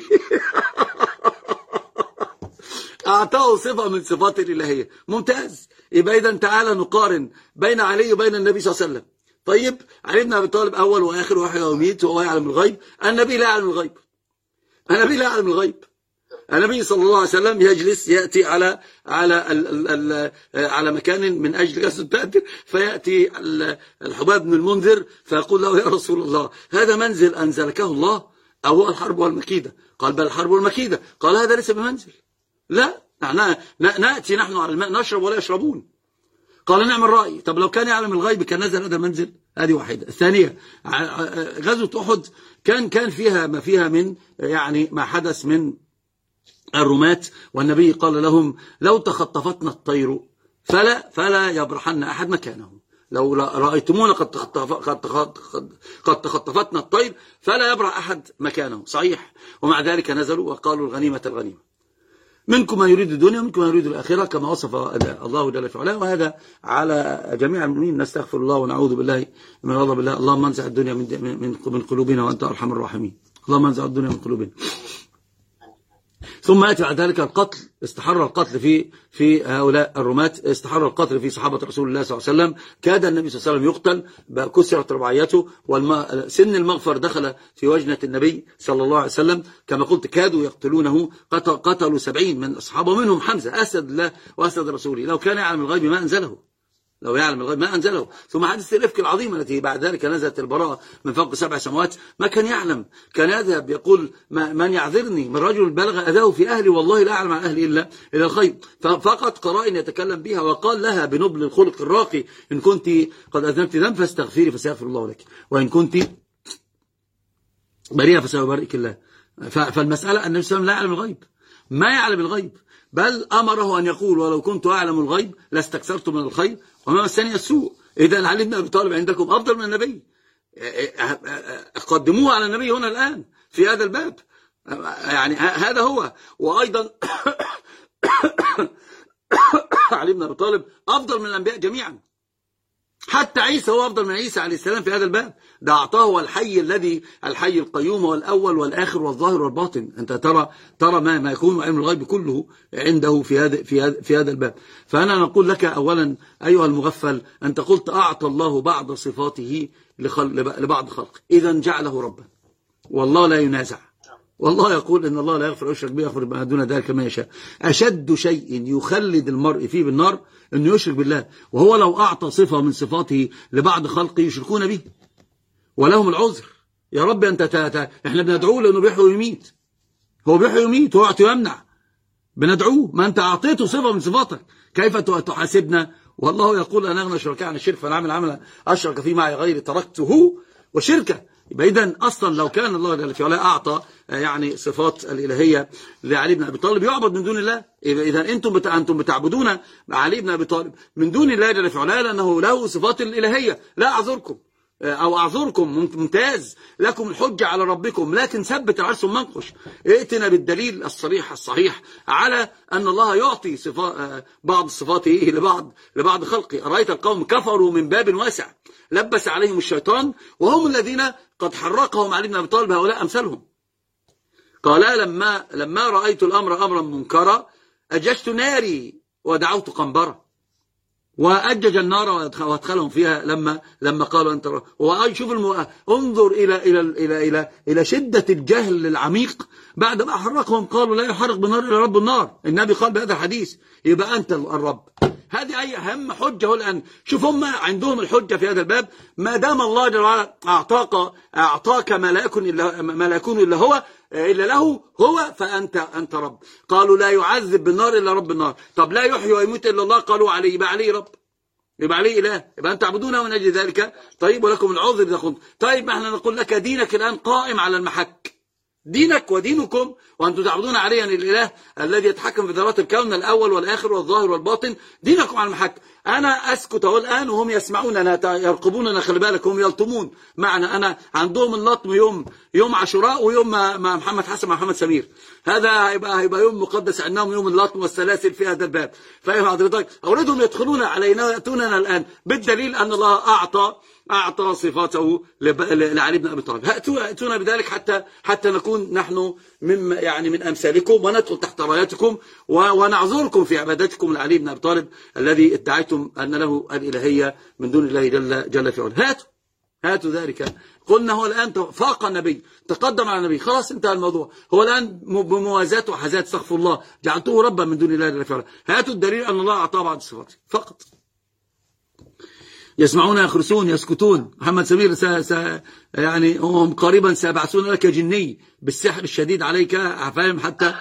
أعطاه صفة من صفات الإلهية. ممتاز. يبقى إذن تعالى نقارن بين علي وبين النبي صلى الله عليه وسلم. طيب علي بن أبي طالب أول وآخر وحي وميت وهو يعلم الغيب، النبي لا يعلم الغيب. النبي صلى الله عليه وسلم يجلس، يأتي على مكان من أجل غزوة بدر، فيأتي الحباب بن المنذر فيقول له: يا رسول الله، هذا منزل أنزلكه الله أو هو الحرب والمكيدة؟ قال: بل الحرب والمكيدة. قال: هذا ليس بمنزل، لا، نأتي نحن على الماء نشرب ولا يشربون. قال: نعم الرأي. طب لو كان يعلم الغيب كان نزل هذا المنزل؟ هذه واحدة. الثانية، غزوة أحد كان فيها ما فيها من يعني ما حدث من الرماة، والنبي قال لهم: لو تخطفتنا الطير فلا يبرحن أحد مكانه، لو رأيتمونا قد تخطفتنا الطير فلا يبرح أحد مكانه. صحيح. ومع ذلك نزلوا وقالوا: الغنيمة الغنيمة، منكم من يريد الدنيا ومنكم من يريد الآخرة، كما وصف الله جل وعلا. وهذا على جميع المؤمنين. نستغفر الله ونعوذ بالله من غضب الله. اللهم انزع الدنيا من قلوبنا وأنت أرحم الراحمين. اللهم انزع الدنيا من قلوبنا. ثم يأتي بعد ذلك القتل. استحر القتل في هؤلاء الرماة، استحر القتل في صحابة رسول الله صلى الله عليه وسلم. كاد النبي صلى الله عليه وسلم يقتل، كسرت رباعيته، سن المغفر دخل في وجنة النبي صلى الله عليه وسلم. كما قلت كادوا يقتلونه، قتلوا 70 من الصحابة، ومنهم حمزة أسد الله وأسد رسوله. لو كان يعلم الغيب ما أنزله، لو يعلم الغيب ما أنزله. ثم حدث الإفك العظيمة التي بعد ذلك نزلت البراءة من فوق 7 سماوات. ما كان يعلم، كان يذهب يقول: من يعذرني من رجل بلغ أذاه في أهلي، والله لا أعلم عن أهلي إلا الخير. فقط قرائن يتكلم بها، وقال لها بنبل الخلق الراقي: إن كنت قد أذنبت ذنب فاستغفري فسيغفر الله لك، وإن كنت بريئة فسيبارك الله. فالمسألة أن النبي صلى الله عليه وسلم لا يعلم الغيب، ما يعلم الغيب، بل أمره أن يقول: ولو كنت أعلم الغيب لاستكثرت من الخير وما مسني السوء. إذا علي بن أبي طالب عندكم أفضل من النبي، قدموه على النبي هنا الآن في هذا الباب. يعني هذا هو. وأيضا علي بن أبي طالب أفضل من الأنبياء جميعا، حتى عيسى هو أفضل من عيسى عليه السلام في هذا الباب. ده أعطاه الحي القيوم والأول والآخر والظاهر والباطن. أنت ترى ما يكون علم الغيب كله عنده في هذا الباب. فأنا نقول لك أولا أيها المغفل، أنت قلت: أعطى الله بعض صفاته لبعض خلقه، إذا جعله ربا، والله لا ينازع. والله يقول: إن الله لا يغفر يشرك به يغفر ما دون ذلك ما يشاء. أشد شيء يخلد المرء فيه بالنار أنه يشرك بالله. وهو لو أعطى صفة من صفاته لبعض خلقه يشركون به ولهم العذر. يا رب احنا بندعوه لأنه بيحيي ويميت، هو بيحيي ويميت، هو أعطي ويمنع، بندعوه. ما أنت أعطيته صفة من صفاتك، كيف تحاسبنا؟ والله يقول: أنا أغنى شركاء عن الشرك، فنعمل عملا أشرك فيه معي غيري تركته وشركه. يبقى إذن أصلا لو كان الله جل وعلا أعطى يعني صفات الإلهية لعلي بن أبي طالب يعبد من دون الله. إذا أنتم بتعبدون علي بن أبي طالب من دون الله جل وعلا لأنه له صفات الإلهية. لا أعذركم أو أعذركم، ممتاز، لكم الحجة على ربكم، لكن ثبت العرش ثم انقش. ائتنا بالدليل الصحيح على أن الله يعطي بعض صفاته لبعض خلقه. رأيت القوم كفروا من باب واسع، لبس عليهم الشيطان، وهم الذين قد حرقهم علي بن أبي طالب، هؤلاء أمثالهم. قال: لما رأيت الأمر أمرا منكرا أججت ناري ودعوت قنبرة، وأجج النار وادخلهم فيها لما قالوا أنت وشوف انظر إلى شدة الجهل العميق. بعد ما حرقهم قالوا: لا يحرق بالنار إلا رب النار. النبي قال بهذا الحديث: يبقى أنت الرب. هذه أي أهم حجة الآن. شوف هم عندهم الحجة في هذا الباب. ما دام الله جل وعلا أعطاك ما لا يكون إلا له هو، فأنت رب. قالوا: لا يعذب بالنار إلا رب النار. طب لا يحيي ويموت إلا الله. قالوا: عليه، يبقى عليه رب، يبقى عليه إله، يبقى أنت تعبدونه من أجل ذلك. طيب، ولكم العذر إذا كنت. طيب، ما احنا نقول لك دينك الآن قائم على المحك، دينك ودينكم، وأنتم تعبدون عليا الإله الذي يتحكم في ذرات الكون الأول والآخر والظاهر والباطن. دينكم على المحك. أنا أسكت أهو الآن وهم يسمعوننا، يرقبوننا، خلي بالك، هم يلطمون معنا. أنا عندهم اللطم يوم عاشوراء ويوم مع محمد حسن مع محمد سمير. هذا هيبقى يوم مقدس عندهم، يوم اللطم والسلاسل في هذا الباب. فاهم حضرتك؟ أولادهم يدخلون علينا يأتوننا الآن بالدليل أن الله أعطى صفاته لعلي بن أبي طالب. أتونا بذلك حتى نكون نحن من أمثالكم وندخل تحت راياتكم ونعذركم في عبادتكم لعلي بن أبي طالب الذي ادعيتم أن له الإلهية من دون الله جل في علاه. هاتوا ذلك. قلنا هو الآن فاق النبي، تقدم على النبي، خلاص انتهى الموضوع. هو الآن بموازاة وحزات استغفر الله جعلته ربا من دون الله جل وعلا. هاتوا الدليل أن الله أعطاه بعض الصفات فقط. يسمعون يخرسون يسكتون. محمد سمير يعني هم قريبا سيبعثون لك جني بالسحر الشديد عليك، فاهم؟ حتى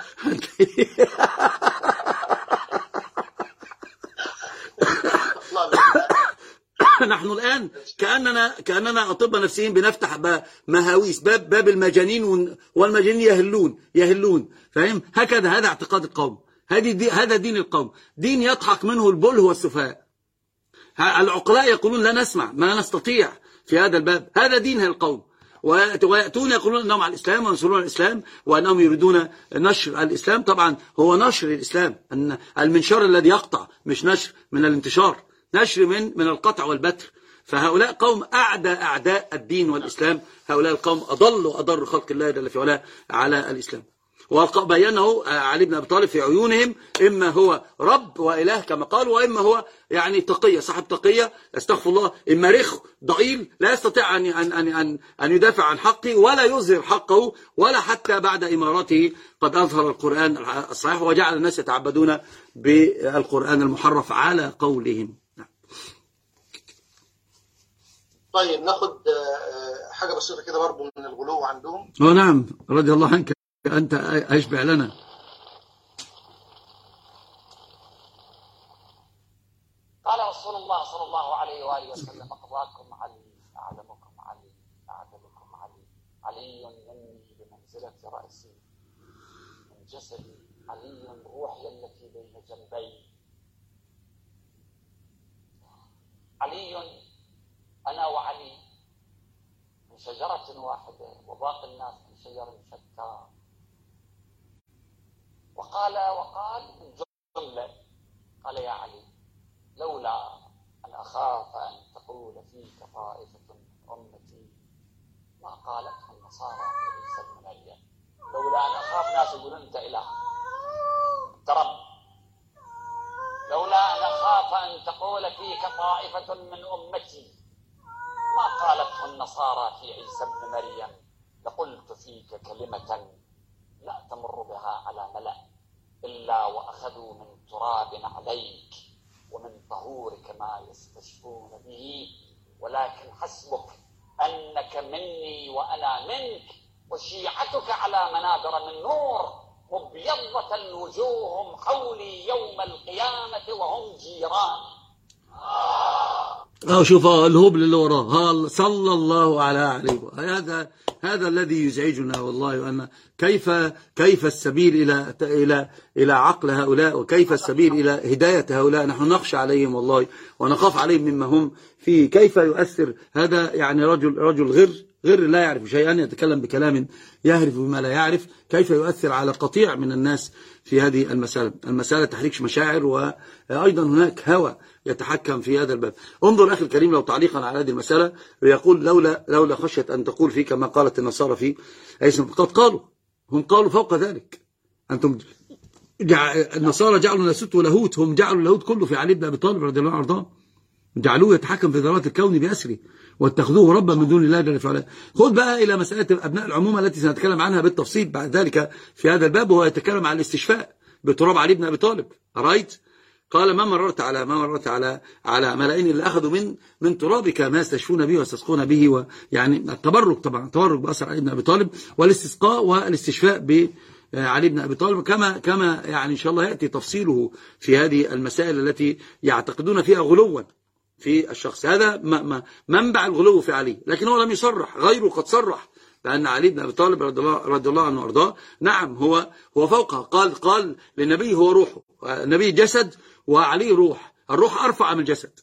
نحن الآن كأننا أطباء نفسيين بنفتح مهاويس باب المجانين، والمجانين يهلون فاهم؟ هكذا هذا اعتقاد القوم، هذا دين القوم، دين يضحك منه البله والسفهاء. العقلاء يقولون لا نسمع، ما نستطيع في هذا الباب، هذا دين القوم. ويأتون يقولون أنهم على الإسلام وينصرون الإسلام وأنهم يريدون نشر الإسلام. طبعا هو نشر الإسلام، أن المنشار الذي يقطع، مش نشر من الانتشار، نشر من القطع والبتر. فهؤلاء قوم أعداء الدين والإسلام، هؤلاء القوم أضر خلق الله جل في علاه على الإسلام. وبينه علي بن أبي طالب في عيونهم، إما هو رب وإله كما قال، وإما هو يعني تقية، صاحب تقية استغفر الله، إما رخ ضئيل لا يستطيع أن يدافع عن حقه ولا يظهر حقه، ولا حتى بعد إماراته قد أظهر القرآن الصحيح وجعل الناس يتعبدون بالقرآن المحرف على قولهم. طيب ناخد حاجة بسيطة كده برضو من الغلو عندهم. نعم رضي الله عنك، أنت أشبع لنا. قال رسول الله صلى الله عليه وآله وسلم: أقضاكم علي، أعلمكم علي، أعدلكم علي، علي مني بمنزلة رأسي من جسدي، علي روحي التي بين جنبي، علي أنا وعلي من شجرة واحدة وباقي الناس من شجر شتى. وقال جملة، قال: يا علي، لولا أن أخاف أن تقول فيك طائفة من أمتي ما قالته النصارى في عيسى ابن مريم. لولا أن أخاف ناس يقولون أنت إله ترى، لولا أن أخاف أن تقول فيك طائفة من أمتي ما قالته النصارى في عيسى ابن مريم لقلت فيك كلمة لا تمر بها على ملأ إلا وأخذوا من تراب عليك ومن طهورك ما يستشفون به، ولكن حسبك أنك مني وأنا منك، وشيعتك على منابر من نور مبيضة وجوههم حولي يوم القيامة وهم جيران. شوف الهبل اللي وراه، صلى الله عليه. هذا الذي يزعجنا والله. وأن كيف السبيل إلى عقل هؤلاء، وكيف السبيل إلى هداية هؤلاء. نحن نخشى عليهم والله ونخاف عليهم مما هم فيه. كيف يؤثر هذا؟ يعني رجل غير لا يعرف شيئا يتكلم بكلام يهرف بما لا يعرف. كيف يؤثر على قطيع من الناس في هذه المسألة تحريك مشاعر، وأيضا هناك هوى يتحكم في هذا الباب. انظر أخي الكريم لو تعليقا على هذه المسألة، ويقول لولا خشية أن تقول فيه كما قالت النصارى في عيسى. قد هم قالوا فوق ذلك. أنتم النصارى جعلوا ناسوت ولاهوت، هم جعلوا اللاهوت كله في علي بن أبي طالب رضي الله عنه وارضاه، جعلوه يتحكم في ذرات الكون بأسره واتخذوه ربا من دون الله جل وعلا. خذ بقى إلى مسألة أبناء العمومة التي سنتكلم عنها بالتفصيل بعد ذلك في هذا الباب، وهو يتكلم عن الاستشفاء بتراب علي بن أبي طالب. رأيت؟ قال: ما مررت على ملائين اللي أخذوا من ترابك ما يستشفون به ويستسقون به. ويعني التبرك، طبعا التبرك بأثر علي بن أبي طالب، والاستسقاء والاستشفاء بعلي بن أبي طالب، كما يعني إن شاء الله يأتي تفصيله في هذه المسائل التي يعتقدون فيها غلوا في الشخص. هذا منبع الغلو في علي، لكن هو لم يصرح، غيره قد صرح بأن علي بن أبي طالب رضي الله عنه وارضاه نعم هو فوقها. قال للنبي هو روحه، النبي جسد وعلي روح، الروح أرفع من الجسد.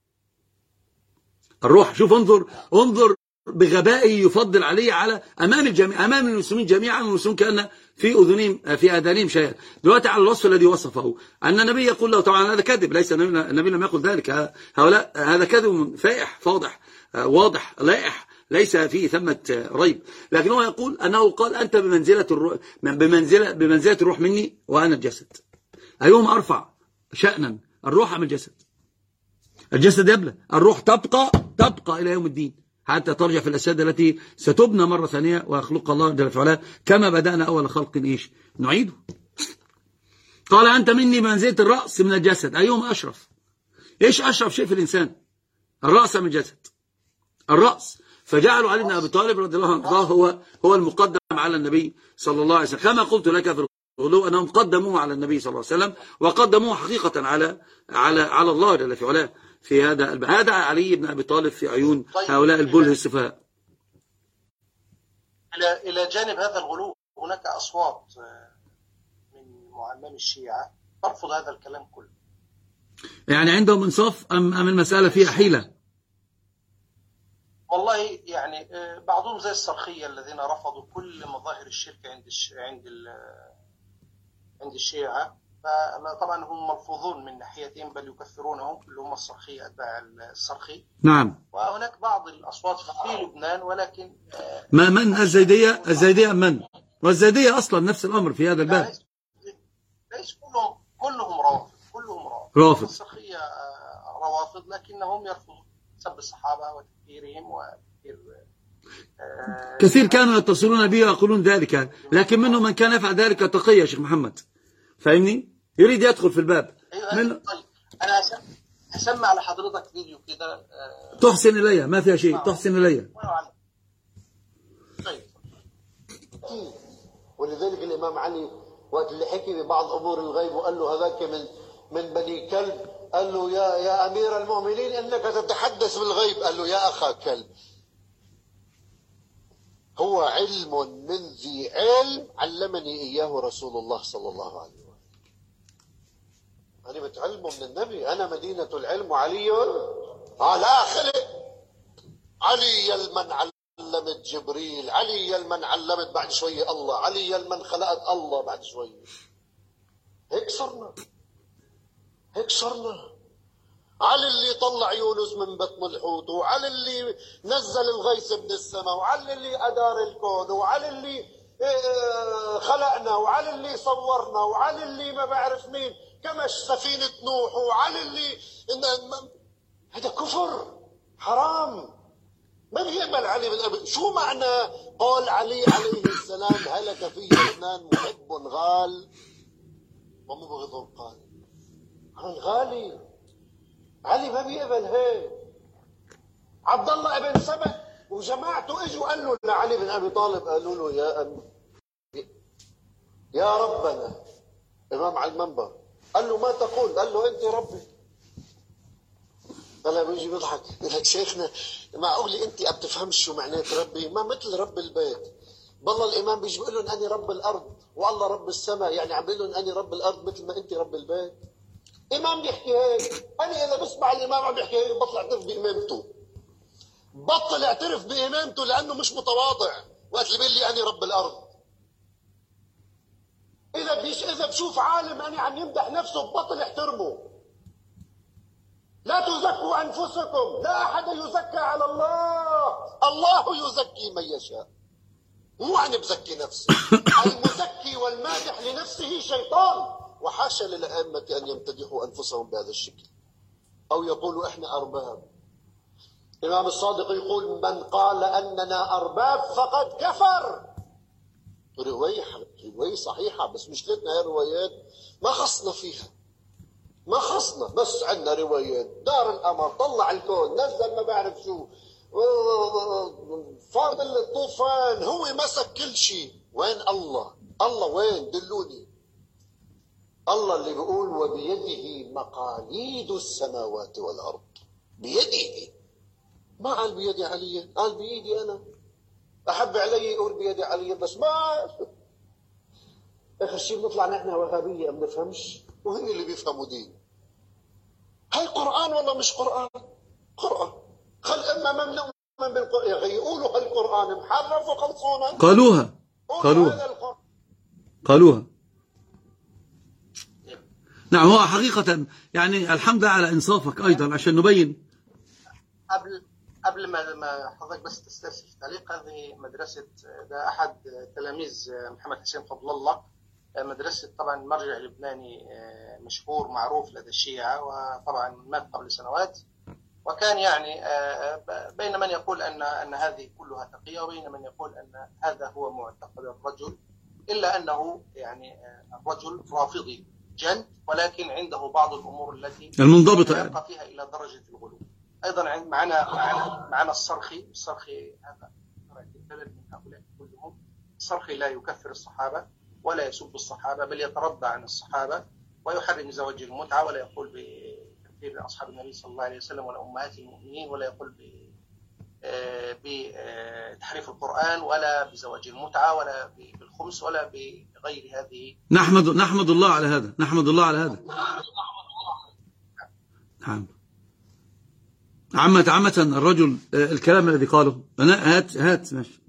الروح، شوف انظر بغبائه يفضل عليه على أمام الجميع، أمام المسلمين جميعا، والمسلمين كأن في آذانهم شيئا. دلوقتي على الوصف الذي وصفه أن النبي يقول له، طبعا هذا كذب، ليس النبي لم يقل ذلك، هؤلاء هذا كذب فائح فاضح واضح لائح، ليس فيه ثمة ريب. لكن هو يقول أنه قال: أنت بمنزلة الروح مني وأنا الجسد، أيهما أرفع شأنا، الروح أم الجسد؟ الجسد يبلى، الروح تبقى إلى يوم الدين. حتى ترجع في الأجساد التي ستبنى مرة ثانية ويخلق الله جل وعلا كما بدأنا أول خلق نعيده. قال أنت مني بمنزلة الرأس من الجسد، أيهما أشرف؟ إيش أشرف شيء في الإنسان؟ الرأس من الجسد، الرأس. فجعلوا علي بن أبي طالب رضي الله عنه هو المقدم على النبي صلى الله عليه وسلم، كما قلت لك في الغلو أنهم قدموه على النبي صلى الله عليه وسلم وقدموه حقيقة على الله جل في علاه في هذا علي بن أبي طالب في عيون هؤلاء البله السفهاء. إلى جانب هذا الغلو هناك أصوات من معمم الشيعة ترفض هذا الكلام كله. يعني عندهم إنصاف أم المسألة فيها حيلة؟ والله يعني بعضهم زي الصرخية الذين رفضوا كل مظاهر الشرك عند الشيعة، فطبعا هم ملفوظون من ناحيتهم بل يكفرونهم اللي هم الصرخية أتباع الصرخي. نعم. وهناك بعض الأصوات في لبنان ولكن من الزيدية من؟ والزيدية أصلا نفس الأمر في هذا الباب. ليس كلهم رافض. الصرخية روافض لكنهم يرفضون سب الصحابة وتكفيرهم كثير كانوا يتصلون به ويقولون ذلك، لكن منهم من كان يفعل ذلك تقي يا شيخ محمد، فاهمني؟ يريد يدخل في الباب. طيب أنا هسمع لحضرتك فيديو كده تحسن إلي، ما فيها شيء، تحسن إلي. طيب. ولذلك الإمام علي وقت اللي حكي ببعض أمور الغيب وقال له هذاك من بني كلب، قال له يا أمير المؤمنين إنك تتحدث بالغيب، قال له يا أخا كلب، هو علم من ذي علم علمني إياه رسول الله صلى الله عليه وسلم. أنا بتعلمه من النبي، أنا مدينة العلم وعلي لا خلق. علي المن علمت جبريل، علي المن علمت بعد شوية الله، علي المن خلقت الله بعد شوية. هيك صرنا. علي اللي طلع يونس من بطن الحوت، وعلي اللي نزل الغيث من السماء، وعلي اللي أدار الكون، وعلي اللي خلقنا، وعلي اللي صورنا، وعلي اللي ما بعرف مين كمش سفينة نوح، وعلي اللي هذا كفر حرام. من يقبل علي بن أبي؟ شو معنى قول علي عليه السلام هلك في اثنان محب غال ومبغض قال؟ عن غالي علي ما بيقبل هيك. عبد الله ابن سبأ وجماعته اجوا قال له لعلي بن ابي طالب، قالوا له يا ربنا، امام على المنبر، قال له ما تقول؟ قال له انت ربي. طلع بيجي بيضحك يقول لك شيخنا معقول انت ما بتفهمش شو معنات ربي؟ ما مثل رب البيت. بالله الامام بيجي بيقول لهم اني رب الارض والله رب السماء، يعني عم بيقول لهم اني رب الارض مثل ما انت رب البيت. امام بيحكي هيك، انا اذا بسمع الامام عم بيحكي هيك بطلع اعترف بامامته. بطل اعترف بامامته لانه مش متواضع وقت اللي بيقول لي انا رب الارض. اذا بشوف عالم انا عم يمدح نفسه بطل احترمه. لا تزكوا انفسكم، لا احد يزكى على الله، الله يزكي من يشاء. مو انا بزكي نفسي. المزكي والمادح لنفسه شيطان، وحاشا للأئمة أن يمتدحوا أنفسهم بهذا الشكل أو يقولوا إحنا أرباب. الإمام الصادق يقول من قال أننا أرباب فقد كفر. رواية صحيحة، بس مشكلتنا هي الروايات ما خصنا فيها، ما خصنا، بس عندنا روايات دار الأمر، طلع الكون، نزل ما بعرف شو، فاضل الطوفان، هو مسك كل شيء. وين الله؟ الله وين؟ دلوني. الله اللي بيقول وبيده مقاليد السماوات والأرض، بيده. ما قال بيدي علي، قال بيدي أنا. أحب علي يقول بيدي علي، بس ما آخر شيء بنطلع نحن وهابية ما بنفهمش، وهن اللي بيفهموا دين. هاي قرآن والله مش قرآن، قرآن. خل إما من نؤمن بالقرآن يا أخي يقولوا هالقرآن محرف وخلصونا. قالوها. نعم، هو حقيقة يعني الحمد لله على إنصافك أيضا عشان نبين. قبل ما حضرتك بس تستأسف التعليق، هذه مدرسة، ده أحد تلاميذ محمد حسين فضل الله، مدرسة طبعا مرجع لبناني مشهور معروف لدى الشيعة، وطبعا مات قبل سنوات. وكان يعني بين من يقول أن هذه كلها تقية، وبين من يقول أن هذا هو معتقد الرجل، إلا أنه يعني الرجل رافضي جد، ولكن عنده بعض الأمور التي المنضبطة يبقى فيها إلى درجة الغلو. أيضا معنا الصرخي هذا من هؤلاء كلهم. الصرخي لا يكفر الصحابة ولا يسب الصحابة، بل يترضى عن الصحابة ويحرم زواج المتعة، ولا يقول بتكفير أصحاب النبي صلى الله عليه وسلم ولا أمهات المؤمنين، ولا يقول بتحريف القرآن ولا بزواج المتعة ولا بالخمس ولا بغير هذه. نحمد الله على هذا، نحمد الله على هذا. نعم. عامة الرجل الكلام الذي قاله أنا هات ماشي.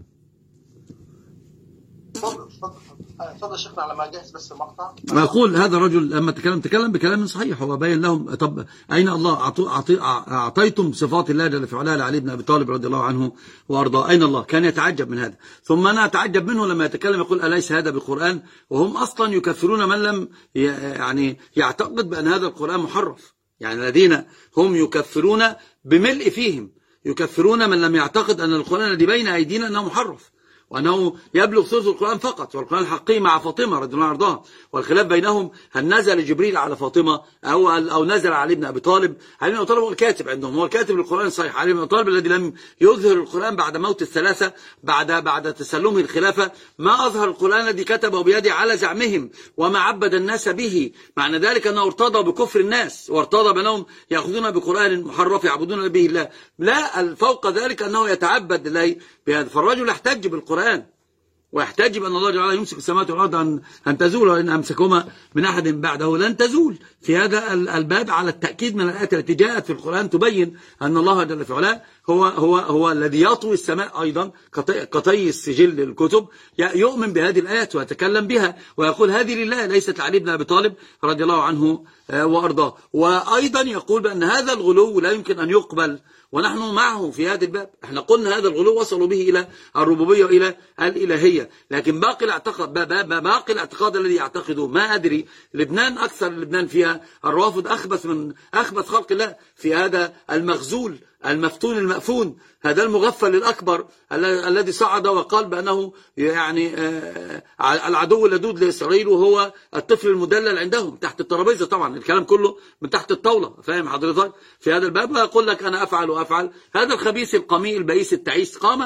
تفضل شيخنا على ما جهز بس المقطع. أقول هذا الرجل لما تكلم بكلام صحيح، هو بين لهم طب أين الله أعطيتم صفات الله جل في علاه لعلي بن أبي طالب رضي الله عنه وأرضاه، أين الله؟ كان يتعجب من هذا. ثم أنا أتعجب منه لما يتكلم يقول أليس هذا بالقرآن، وهم أصلا يكفرون من لم يعني يعتقد بأن هذا القرآن محرف. يعني الذين هم يكفرون بملء فيهم، يكفرون من لم يعتقد أن القرآن الذي بين أيدينا أنه محرف، وأنه يبلغ ثلث القرآن فقط، والقرآن الحقيقي مع فاطمة رضي الله عنها، والخلاف بينهم هل نزل جبريل على فاطمة أو نزل علي بن أبي طالب. علي بن أبي طالب هو الكاتب عندهم، هو الكاتب للقرآن الصحيح. علي بن أبي طالب الذي لم يظهر القرآن بعد موت الثلاثة، بعد تسلمه الخلافة، ما أظهر القرآن الذي كتبه بيده على زعمهم، وما عبد الناس به. معنى ذلك أنه ارتضى بكفر الناس، وارتضى بأنهم يأخذون بقرآن محرف يعبدون به الله. لا، فوق ذلك أنه يتعبد إليه بهذا. فالرجل يحتج بالقرآن ويحتج بأن الله جل يمسك السماوات والأرض أن تزول، وإن أمسكهما من أحد بعده لن تزول. في هذا الباب على التأكيد من الآيات التي جاءت في القرآن تبين أن الله جل في علاه هو الذي يطوي السماء أيضا كطي السجل للكتب، يؤمن بهذه الآيات ويتكلم بها ويقول هذه لله ليست لعلي بن أبي طالب رضي الله عنه وأرضاه. وأيضا يقول بأن هذا الغلو لا يمكن أن يقبل، ونحن معه في هذا الباب. احنا قلنا هذا الغلو وصلوا به إلى الربوبية وإلى الإلهية، لكن باقي الاعتقاد الذي يعتقده ما أدري. لبنان أكثر لبنان فيها الرافض أخبث خلق الله في هذا المغزول المفتون المأفون، هذا المغفل الأكبر الذي صعد وقال بأنه يعني العدو اللدود لإسرائيل، وهو الطفل المدلل عندهم تحت الترابيزة. طبعا الكلام كله من تحت الطاولة، فاهم حضرتك في هذا الباب، ويقول لك أنا أفعل. هذا الخبيث القميء البئيس التعيس قام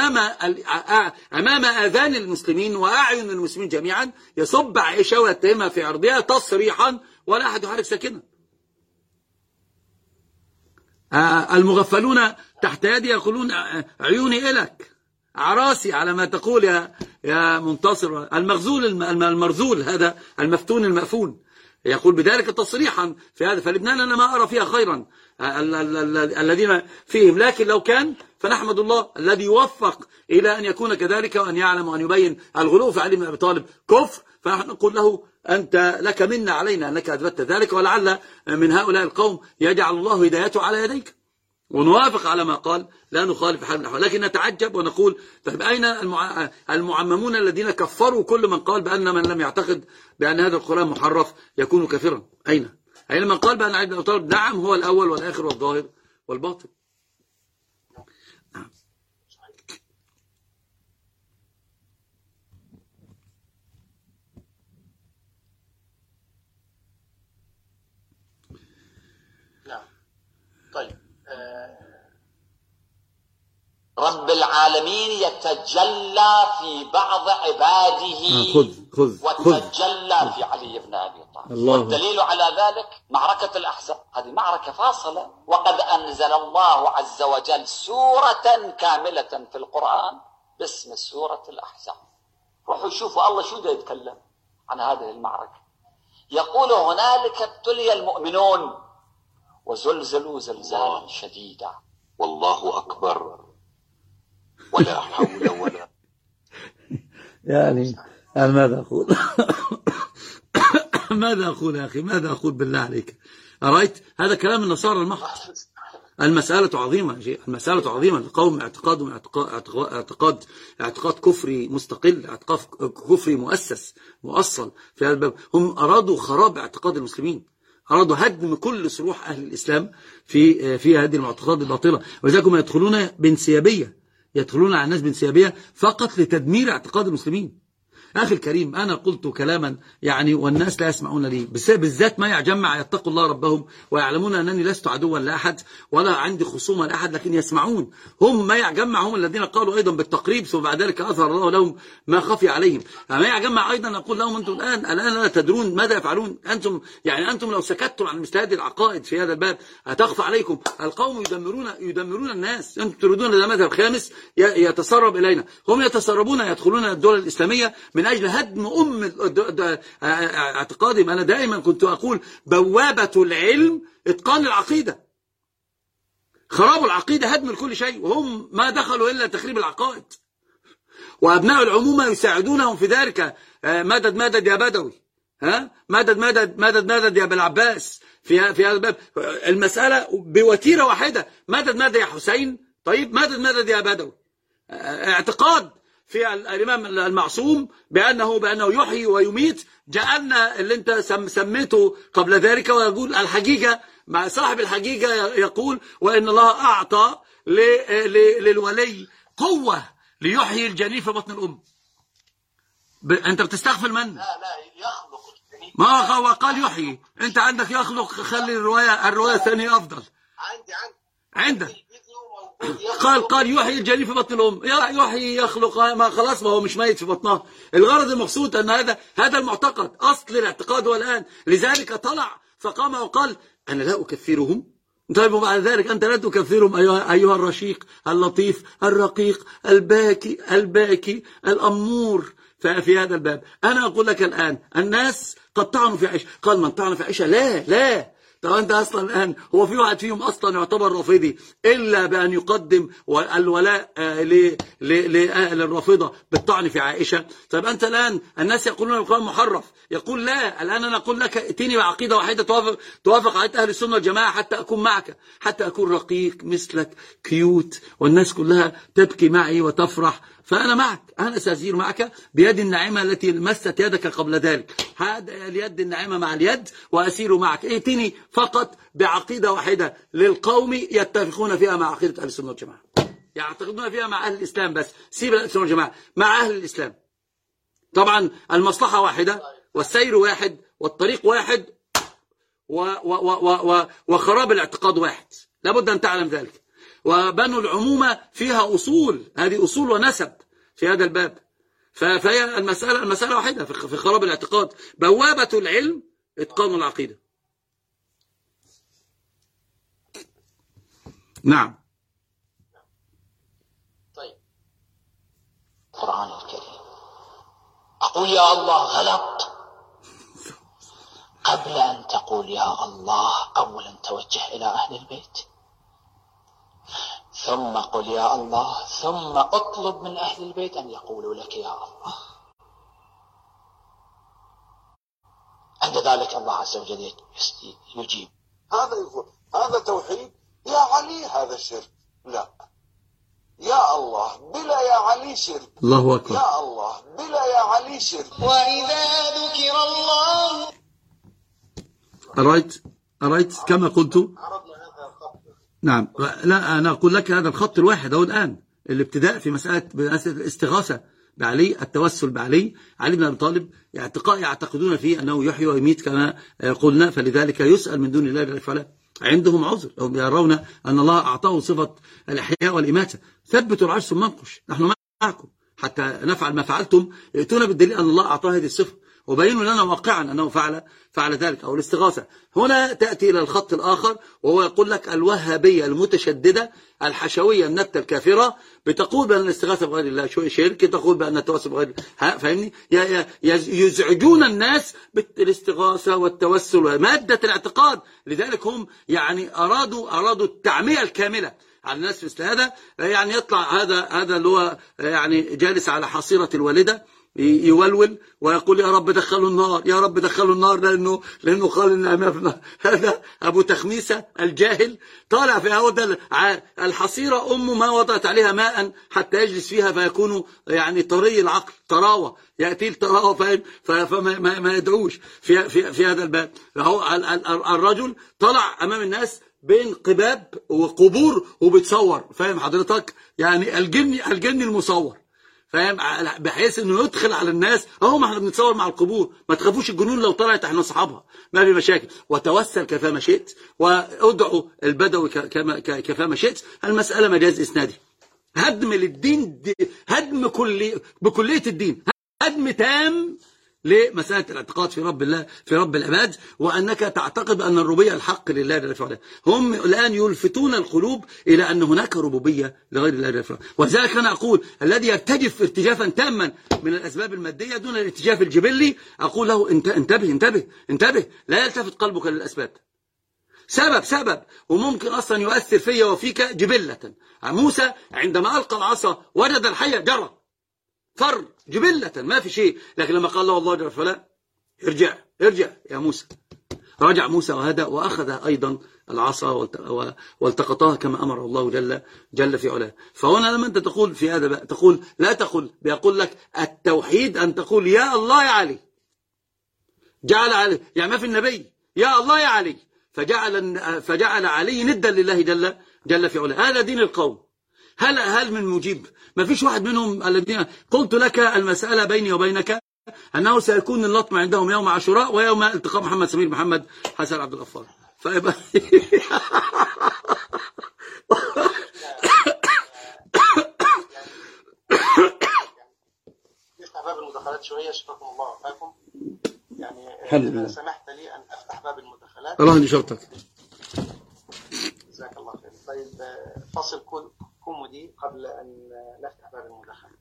أمام آذان المسلمين وأعين المسلمين جميعا يصب عائشة ويتهمها في عرضها تصريحا، ولا أحد يحرك ساكنا. المغفلون تحت يدي يقولون عيوني إلك عراسي على ما تقول يا منتصر. المرذول هذا المفتون المأفون يقول بذلك تصريحا في هذا. فلبنان أنا ما أرى فيها خيرا الذين فيهم، لكن لو كان فنحمد الله الذي يوفق إلى أن يكون كذلك، وأن يعلم وأن يبين الغلو في علي بن أبي طالب كفر، فنحن نقول له أنت لك منا علينا أنك أثبتت ذلك، ولعل من هؤلاء القوم يجعل الله هدايته على يديك، ونوافق على ما قال، لا نخالف حال من الأحوال. لكن نتعجب ونقول طيب أين المعممون الذين كفروا كل من قال بأن من لم يعتقد بأن هذا القرآن محرف يكون كافرا؟ أين من قال بأن علي بن أبي طالب نعم هو الأول والآخر والظاهر والباطن؟ طيب رب العالمين يتجلى في بعض عباده وتجلى في علي بن أبي طالب. والدليل على ذلك معركة الأحزاب، هذه معركة فاصلة، وقد أنزل الله عز وجل سورة كاملة في القرآن باسم سورة الأحزاب. روحوا شوفوا الله شو ده يتكلم عن هذه المعركة. يقول هنالك ابتلي المؤمنون وزلزلوا زلزالا شديدا والله أكبر ولا حول ولا يعني ماذا أقول ماذا أقول يا أخي، ماذا أقول بالله عليك؟ أرأيت هذا كلام النصارى المحض. المسألة عظيمة، المسألة عظيمة. القوم اعتقادهم اعتقاد كفري مستقل، اعتقاد كفري مؤصل في هذا الباب. هم أرادوا خراب اعتقاد المسلمين، أرادوا هدم كل صروح أهل الإسلام في هذه المعتقدات الباطلة. ولذلك هم يدخلون بانسيابية، يدخلون على الناس بانسيابية فقط لتدمير اعتقاد المسلمين. أخي الكريم، أنا قلت كلاما يعني والناس لا يسمعون لي، بالذات ما يجمع يتقوا الله ربهم ويعلمون أنني لست عدوا لأحد ولا عندي خصومة لأحد، لكن يسمعون. هم ما يجمع هم الذين قالوا أيضا بالتقريب ثم بعد ذلك أظهر الله لهم ما خفي عليهم. ما يجمع أيضا أقول لهم أنتم الآن لا تدرون ماذا يفعلون. أنتم لو سكتتم عن مثل هذه العقائد في هذا الباب هتخفى عليكم. القوم يدمرون الناس. أنتم تريدون إلى مذهب خامس يتسرب إلينا. هم يتسربون يدخلون الدول الإسلامية من أجل هدم اعتقادهم. أنا دائما كنت أقول بوابة العلم إتقان العقيدة، خراب العقيدة هدم لكل شيء، وهم ما دخلوا إلا تخريب العقائد. وأبناء العمومة يساعدونهم في ذلك. مدد مدد يا بدوي، مدد مدد مدد مدد يا بالعباس في هذا الباب. المسألة بوتيرة واحدة، مدد مدد يا حسين، طيب مدد مدد يا بدوي. اعتقاد في الإمام المعصوم بأنه يحيي ويميت، جعلنا اللي انت سميته قبل ذلك، ويقول الحقيقة مع صاحب الحقيقة يقول وإن الله أعطى للولي قوة ليحيي الجنين في بطن الأم. أنت بتستغفل من؟ لا يخلق الجنين. ما هو قال يحيي، أنت عندك يخلق، خلي الرواية الثانية أفضل. عندك قال يحيي الجنين في بطن الأم، يحيي يخلق، ما خلاص، ما هو مش ميت في بطنها. الغرض المقصود أن هذا المعتقد أصل الاعتقاد. والآن لذلك طلع فقام وقال أنا لا أكفرهم. طيب وبعد ذلك أنت لا تكفرهم أيها الرشيق اللطيف الرقيق الباكي الأمور في هذا الباب. أنا أقول لك الآن الناس قد طعنوا في عائشة. قال من طعن في عائشة لا. طب أنت أصلا الآن هو في واحد فيهم أصلا يعتبر رافضي إلا بأن يقدم الولاء لأهل الرافضة بالطعن في عائشة؟ طيب أنت الآن الناس يقولون القرآن محرف، يقول لا. الآن أنا أقول لك ائتني بعقيدة واحدة توافق عقيدة أهل السنة والجماعة حتى أكون معك، حتى أكون رقيق مثلك كيوت والناس كلها تبكي معي وتفرح، فأنا معك. أنا سأسير معك بيد الناعمة التي مست يدك قبل ذلك، هذا اليد الناعمة مع اليد، وأسير معك. ائتني فقط بعقيدة واحدة للقوم يتفقون فيها مع عقيدة أهل السنة والجماعة، يعتقدون فيها مع أهل الإسلام، بس سيب أهل السنة والجماعة مع أهل الإسلام. طبعا المصلحة واحدة والسير واحد والطريق واحد وخراب الاعتقاد واحد، لابد أن تعلم ذلك. وبنو العمومة فيها أصول، هذه أصول ونسب في هذا الباب. فهي المسألة واحدة في خراب الاعتقاد. بوابة العلم إتقان العقيدة. نعم. طيب القرآن الكريم أقول يا الله غلط، قبل أن تقول يا الله أولا توجه إلى أهل البيت، ثم قل يا الله، ثم اطلب من أهل البيت أن يقولوا لك يا الله. عند ذلك الله عز وجل يجيب. هذا توحيد يا علي، هذا شرك. لا يا الله بلا يا علي شرك. الله أكبر. يا الله بلا يا علي شرك. وإذا ذكر الله أرأيت كما قلت. نعم. لا أنا أقول لك هذا الخط الواحد أو الآن الابتداء في مسألة الاستغاثة بعلي، التوسل بعلي. علي بن أبي طالب يعتقدون فيه أنه يحيي ويميت كما قلنا، فلذلك يسأل من دون الله جل وعلا. عندهم عذر، هم يرون أن الله أعطاه صفة الإحياء والإماتة. ثبتوا العرش ثم انقش، نحن معكم حتى نفعل ما فعلتم. ائتونا بالدليل أن الله أعطاه هذه الصفة، وبينوا لنا واقعا أنه فعل ذلك. أو الاستغاثة هنا تأتي إلى الخط الآخر، وهو يقول لك الوهابية المتشددة الحشوية النبتة الكافرة بتقول بأن الاستغاثة بغير الله شرك، تقول بأن التوسل بغير الله. فاهمني؟ يزعجون الناس بالاستغاثة والتوسل ومادة الاعتقاد. لذلك هم يعني أرادوا التعمية الكاملة على الناس مثل هذا. يعني يطلع هذا اللي هو يعني جالس على حصيرة الوالدة يولول ويقول يا رب دخلوا النار، يا رب دخلوا النار، لأنه قال إن أمامنا. هذا أبو تخميسة الجاهل طالع في هذا الحصيرة أمه ما وضعت عليها ماء حتى يجلس فيها فيكون يعني طري العقل، طراوة يأتي الطراوة، فاهم؟ فما يدعوش في هذا الباب. فهو الرجل طلع أمام الناس بين قباب وقبور وبتصور، فاهم حضرتك؟ يعني الجن المصور، فاهم؟ بحيث انه يدخل على الناس اهو ما احنا بنتصور مع القبور، ما تخافوش الجنون لو طلعت احنا اصحابها ما في مشاكل، وتوسل كفاما شئت وادعوا البدوي كفاما شئت. المسألة مجاز اسنادي، هدم للدين، هدم بكلية الدين، هدم تام لمسألة الاعتقاد في رب الله، في رب العباد، وأنك تعتقد أن الربوبية الحق لله جل وعلا. هم الآن يلفتون القلوب إلى أن هناك ربوبية لغير الله جل وعلا. وذلك أنا أقول الذي يرتجف ارتجافا تاما من الأسباب المادية دون الارتجاف الجبلي، أقول له انتبه، لا يلتفت قلبك للأسباب. سبب وممكن أصلا يؤثر فيا وفيك جبلة. موسى عندما ألقى العصا وجد الحية جرى فر جبلة ما في شيء، لكن لما قال له الله جل وعلا ارجع يا موسى، رجع موسى وهدى وأخذ أيضا العصا والتقطها كما أمر الله جل في علاه. فهنا لما أنت تقول في هذا بقى لا تقول بيقول لك التوحيد أن تقول يا الله يا علي، جعل علي يعني ما في النبي يا الله يا علي، فجعل علي ندا لله جل في علاه. هذا دين القوم. هل من مجيب؟ ما فيش واحد منهم الذين قلت لك المسألة بيني وبينك أنه سيكون اللطم عندهم يوم عاشوراء ويوم التقاء محمد سمير محمد حسن عبد الغفار. فيبقى نفتح باب المداخلات شوية، شكركم الله وعافاكم. يعني إذا سمحت لي أن أفتح باب المداخلات. الله يهدي شرطك. جزاك الله خير. طيب فصل كوميدي قبل أن نفتح باب المداخلة.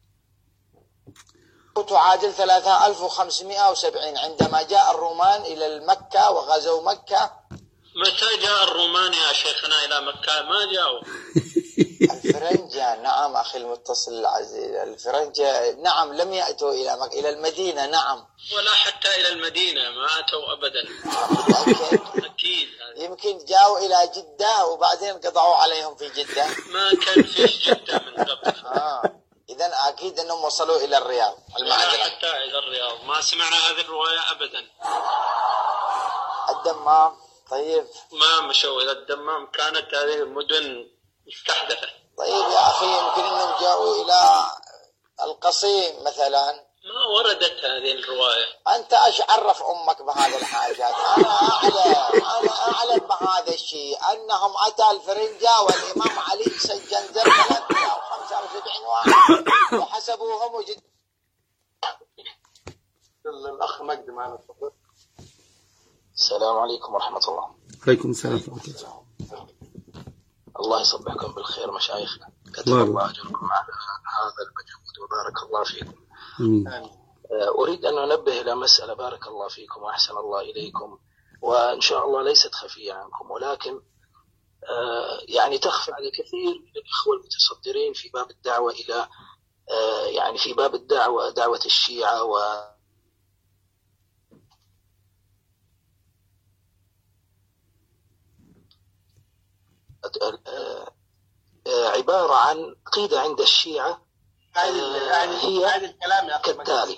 تعادل 3570 عندما جاء الرومان إلى مكة وغزوا مكة. متى جاء الرومان يا شيخنا إلى مكة؟ ما جاءوا. الفرنجة نعم أخي المتصل العزيز، الفرنجة نعم لم يأتوا إلى مكة، إلى المدينة نعم، ولا حتى إلى المدينة ما أتوا أبدا. أكيد يمكن جاءوا إلى جدة وبعدين قضوا عليهم في جدة. ما كان فيش جدة من قبل. إذن أكيد أنهم وصلوا إلى الرياض. لا حتى إلى الرياض، ما سمعنا هذه الرواية أبدا. الدمام طيب ما مشوا إلى الدمام، كانت هذه مدن مستحدثة. طيب يا أخي يمكن أنهم جاءوا إلى القصيم مثلا. ما وردت هذه الرواية. أنت إيش عرف أمك بهذه الحاجات؟ أنا أعلم بهذا الشيء أنهم أتى الفرنجة والإمام علي سجن 375 واحد وحسبوهم وجد. الأخ مجد معنا تفضل. السلام عليكم ورحمة الله. عليكم السلام ورحمة الله. الله يصبحكم بالخير مشايخنا، كتب الله أجركم على هذا المجهود وبارك الله فيكم. أريد أن أنبه إلى مسألة بارك الله فيكم وأحسن الله إليكم، وإن شاء الله ليست خفية عنكم، ولكن يعني تخفى على كثير من الإخوة المتصدرين في باب الدعوة إلى يعني في باب الدعوة، دعوة الشيعة و عبارة عن عقيدة عند الشيعة هي كالتالي.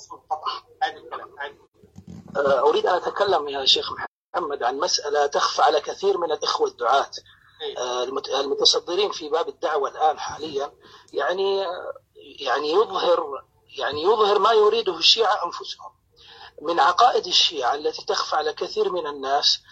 أريد أن أتكلم يا شيخ محمد عن مسألة تخفى على كثير من الإخوة الدعاة المتصدرين في باب الدعوة الآن حاليا، يعني يظهر ما يريده الشيعة أنفسهم. من عقائد الشيعة التي تخفى على كثير من الناس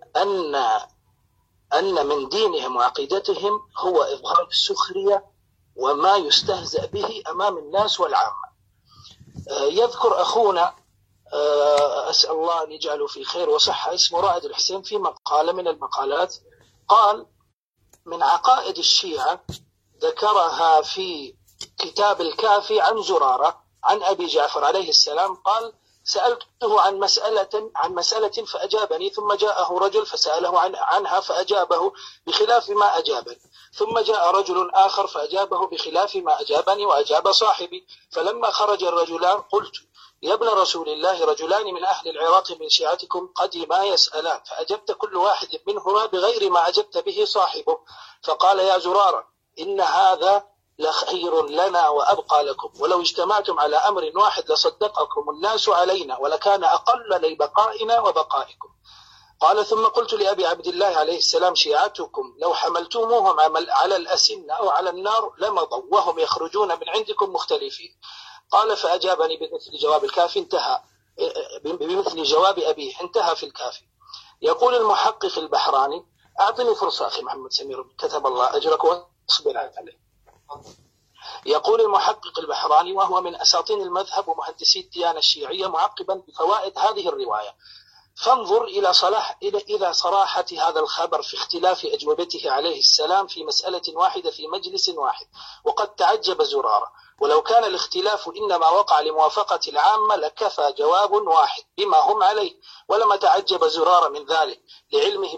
أن من دينهم وعقيدتهم هو إظهار السخرية وما يستهزأ به أمام الناس والعامة. يذكر أخونا أسأل الله أن يجعله في خير وصحة اسمه رائد الحسين في مقالة من المقالات قال من عقائد الشيعة، ذكرها في كتاب الكافي عن زرارة عن أبي جعفر عليه السلام، قال سألته عن مسألة فأجابني، ثم جاءه رجل فسأله عنها فأجابه بخلاف ما أجابني، ثم جاء رجل آخر فأجابه بخلاف ما أجابني وأجاب صاحبي. فلما خرج الرجلان قلت يا ابن رسول الله رجلان من أهل العراق من شيعتكم قدما يسألان، فأجبت كل واحد منهما بغير ما أجبت به صاحبه. فقال يا زرارة إن هذا لخير لنا وأبقى لكم، ولو اجتمعتم على أمر واحد لصدقكم الناس علينا ولكان أقل لبقائنا وبقائكم. قال ثم قلت لأبي عبد الله عليه السلام شيعتكم لو حملتموهم على الأسنة أو على النار لمضوا وهم يخرجون من عندكم مختلفين. قال فأجابني بمثل جواب الكافي انتهى، بمثل جواب أبيه انتهى في الكافي. يقول المحقق البحراني، أعطني فرصة أخي محمد سمير كتب الله أجرك واصبر عليه. يقول المحقق البحراني وهو من أساطين المذهب ومهندسي الديانة الشيعية معقبا بفوائد هذه الرواية، فانظر إلى صراحة هذا الخبر في اختلاف أجوبته عليه السلام في مسألة واحدة في مجلس واحد. وقد تعجب زرارة، ولو كان الاختلاف إنما وقع لموافقة العامة لكفى جواب واحد بما هم عليه، ولما تعجب زرارة من ذلك لعلمه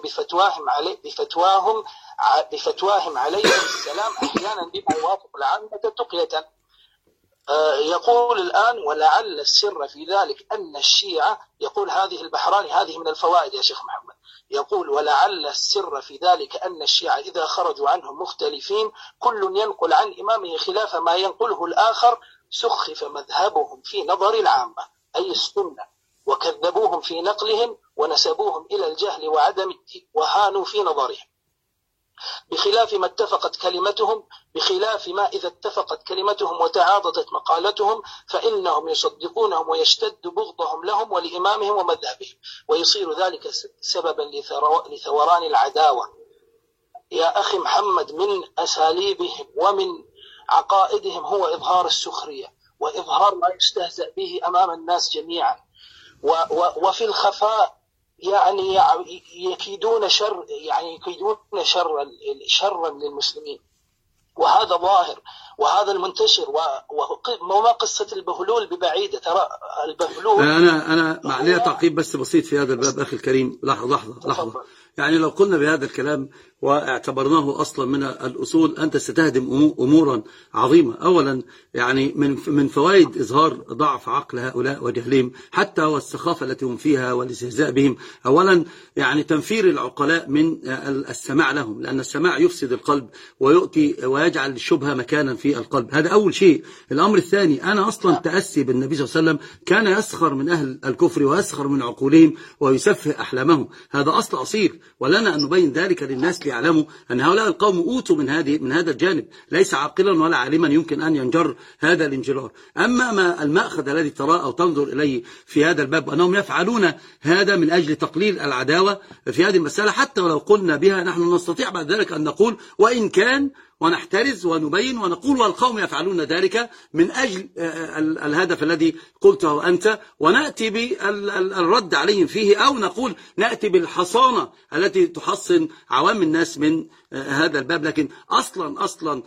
بفتواهم عليه السلام أحيانا بما يوافق العامة تقية. يقول الآن ولعل السر في ذلك أن الشيعة، يقول هذه البحراني هذه من الفوائد يا شيخ محمد، يقول ولعل السر في ذلك أن الشيعة إذا خرجوا عنهم مختلفين كل ينقل عن إمامه خلاف ما ينقله الآخر سخف مذهبهم في نظر العامة أي السنة، وكذبوهم في نقلهم ونسبوهم إلى الجهل وعدم وهانوا في نظرهم، بخلاف ما إذا اتفقت كلمتهم وتعاضدت مقالتهم فإنهم يصدقونهم ويشتد بغضهم لهم ولإمامهم ومذهبهم، ويصير ذلك سببا لثوران العداوة. يا أخي محمد من أساليبهم ومن عقائدهم هو إظهار السخرية وإظهار ما يستهزأ به أمام الناس جميعا، وفي الخفاء يعني يكيدون شرا للمسلمين، وهذا ظاهر وهذا المنتشر. وما قصة البهلول ببعيدة، ترى البهلول أنا معليه تعقيب بس بسيط في هذا الباب أخي الكريم. لحظة يعني لو قلنا بهذا الكلام واعتبرناه أصلا من الأصول أنت ستهدم أمورا عظيمة. أولا يعني من فوائد إظهار ضعف عقل هؤلاء وجهلهم حتى والسخافة التي هم فيها والاستهزاء بهم، أولا يعني تنفير العقلاء من السماع لهم، لأن السماع يفسد القلب ويؤتي ويجعل الشبهة مكانا في القلب، هذا أول شيء. الأمر الثاني أنا أصلا تأسي بالنبي صلى الله عليه وسلم كان يسخر من أهل الكفر ويسخر من عقولهم ويسفه أحلامهم، هذا أصل أصيل، ولنا أن نبين ذلك للناس ليعلموا أن هؤلاء القوم أوتوا من هذا الجانب، ليس عاقلا ولا عالما يمكن أن ينجر هذا الانجرار. أما ما المأخذ الذي تراه أو تنظر إليه في هذا الباب أنهم يفعلون هذا من أجل تقليل العداوة في هذه المسألة، حتى ولو قلنا بها نحن نستطيع بعد ذلك أن نقول وإن كان، ونحترز ونبين ونقول والقوم يفعلون ذلك من أجل الهدف الذي قلته أنت، ونأتي بالرد عليهم فيه، أو نقول نأتي بالحصانة التي تحصن عوام الناس من هذا الباب. لكن أصلا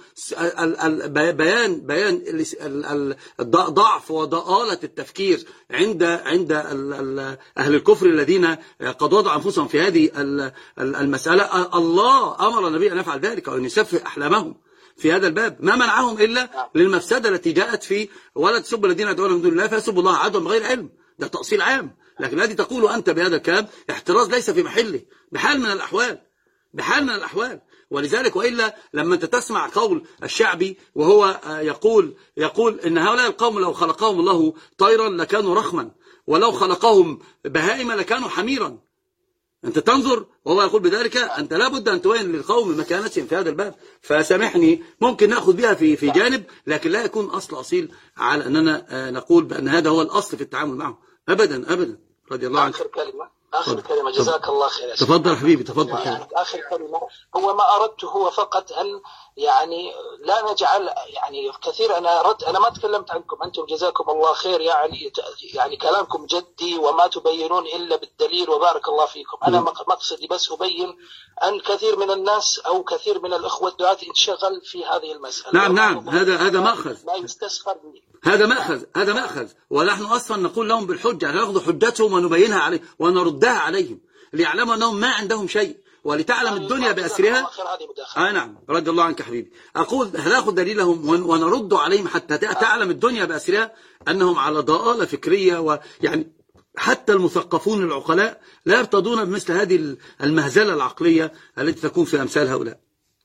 بيان ضعف وضآلة التفكير عند أهل الكفر الذين قد وضعوا أنفسهم في هذه المسألة. الله أمر النبي أن يفعل ذلك وأن يسفه أحلامهم في هذا الباب، ما منعهم إلا للمفسدة التي جاءت في ولا تسبوا الذين يدعون من دون الله فيسبوا الله عدوا بغير علم، ده تأصيل عام. لكن الذي تقوله أنت بهذا الكلام احتراز ليس في محله بحال من الأحوال. ولذلك وإلا لما أنت تسمع قول الشعبي وهو يقول إن هؤلاء القوم لو خلقهم الله طيرا لكانوا رخما، ولو خلقهم بهائما لكانوا حميرا، أنت تنظر وهو يقول بذلك، أنت لابد أن تبين للقوم مكانتهم في هذا الباب. فسامحني ممكن نأخذ بها في جانب، لكن لا يكون أصيل على أننا نقول بأن هذا هو الأصل في التعامل معه، أبدا. رضي الله عنك. آخر كلمة جزاك الله خير. تفضل حبيبي تفضل. آخر كلمة، هو ما أردت هو فقط أن يعني لا نجعل يعني كثير. أنا ما تكلمت عنكم أنتم جزاكم الله خير، يعني كلامكم جدي وما تبينون إلا بالدليل وبارك الله فيكم. أنا مقصدي بس أبين أن كثير من الناس أو كثير من الأخوة الدعاة انشغل في هذه المسألة. نعم هذا مأخذ، ما يستسخر مني. هذا مأخذ، ونحن أصلا نقول لهم بالحجة، نأخذ حجتهم ونبينها عليه ونردها عليهم ليعلموا أنهم ما عندهم شيء ولتعلم الدنيا بأسرها. نعم رضي الله عنك حبيبي. أقول نأخذ دليلهم ونرد عليهم حتى تعلم الدنيا بأسرها أنهم على ضآلة فكرية، ويعني حتى المثقفون العقلاء لا يرتضون بمثل هذه المهزلة العقلية التي تكون في أمثال هؤلاء.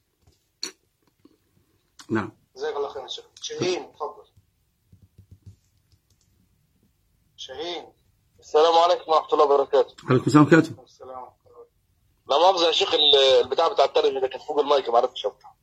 نعم جزاك الله خير. شاهين تفضل. شاهين. السلام عليكم ورحمة الله وبركاته. عليكم السلام ورحمة الله. السلام. لا مؤاخذة يا شيخ، البتاع بتاع الترجمة ده كان فوق المايك ما عرفتش افتحه.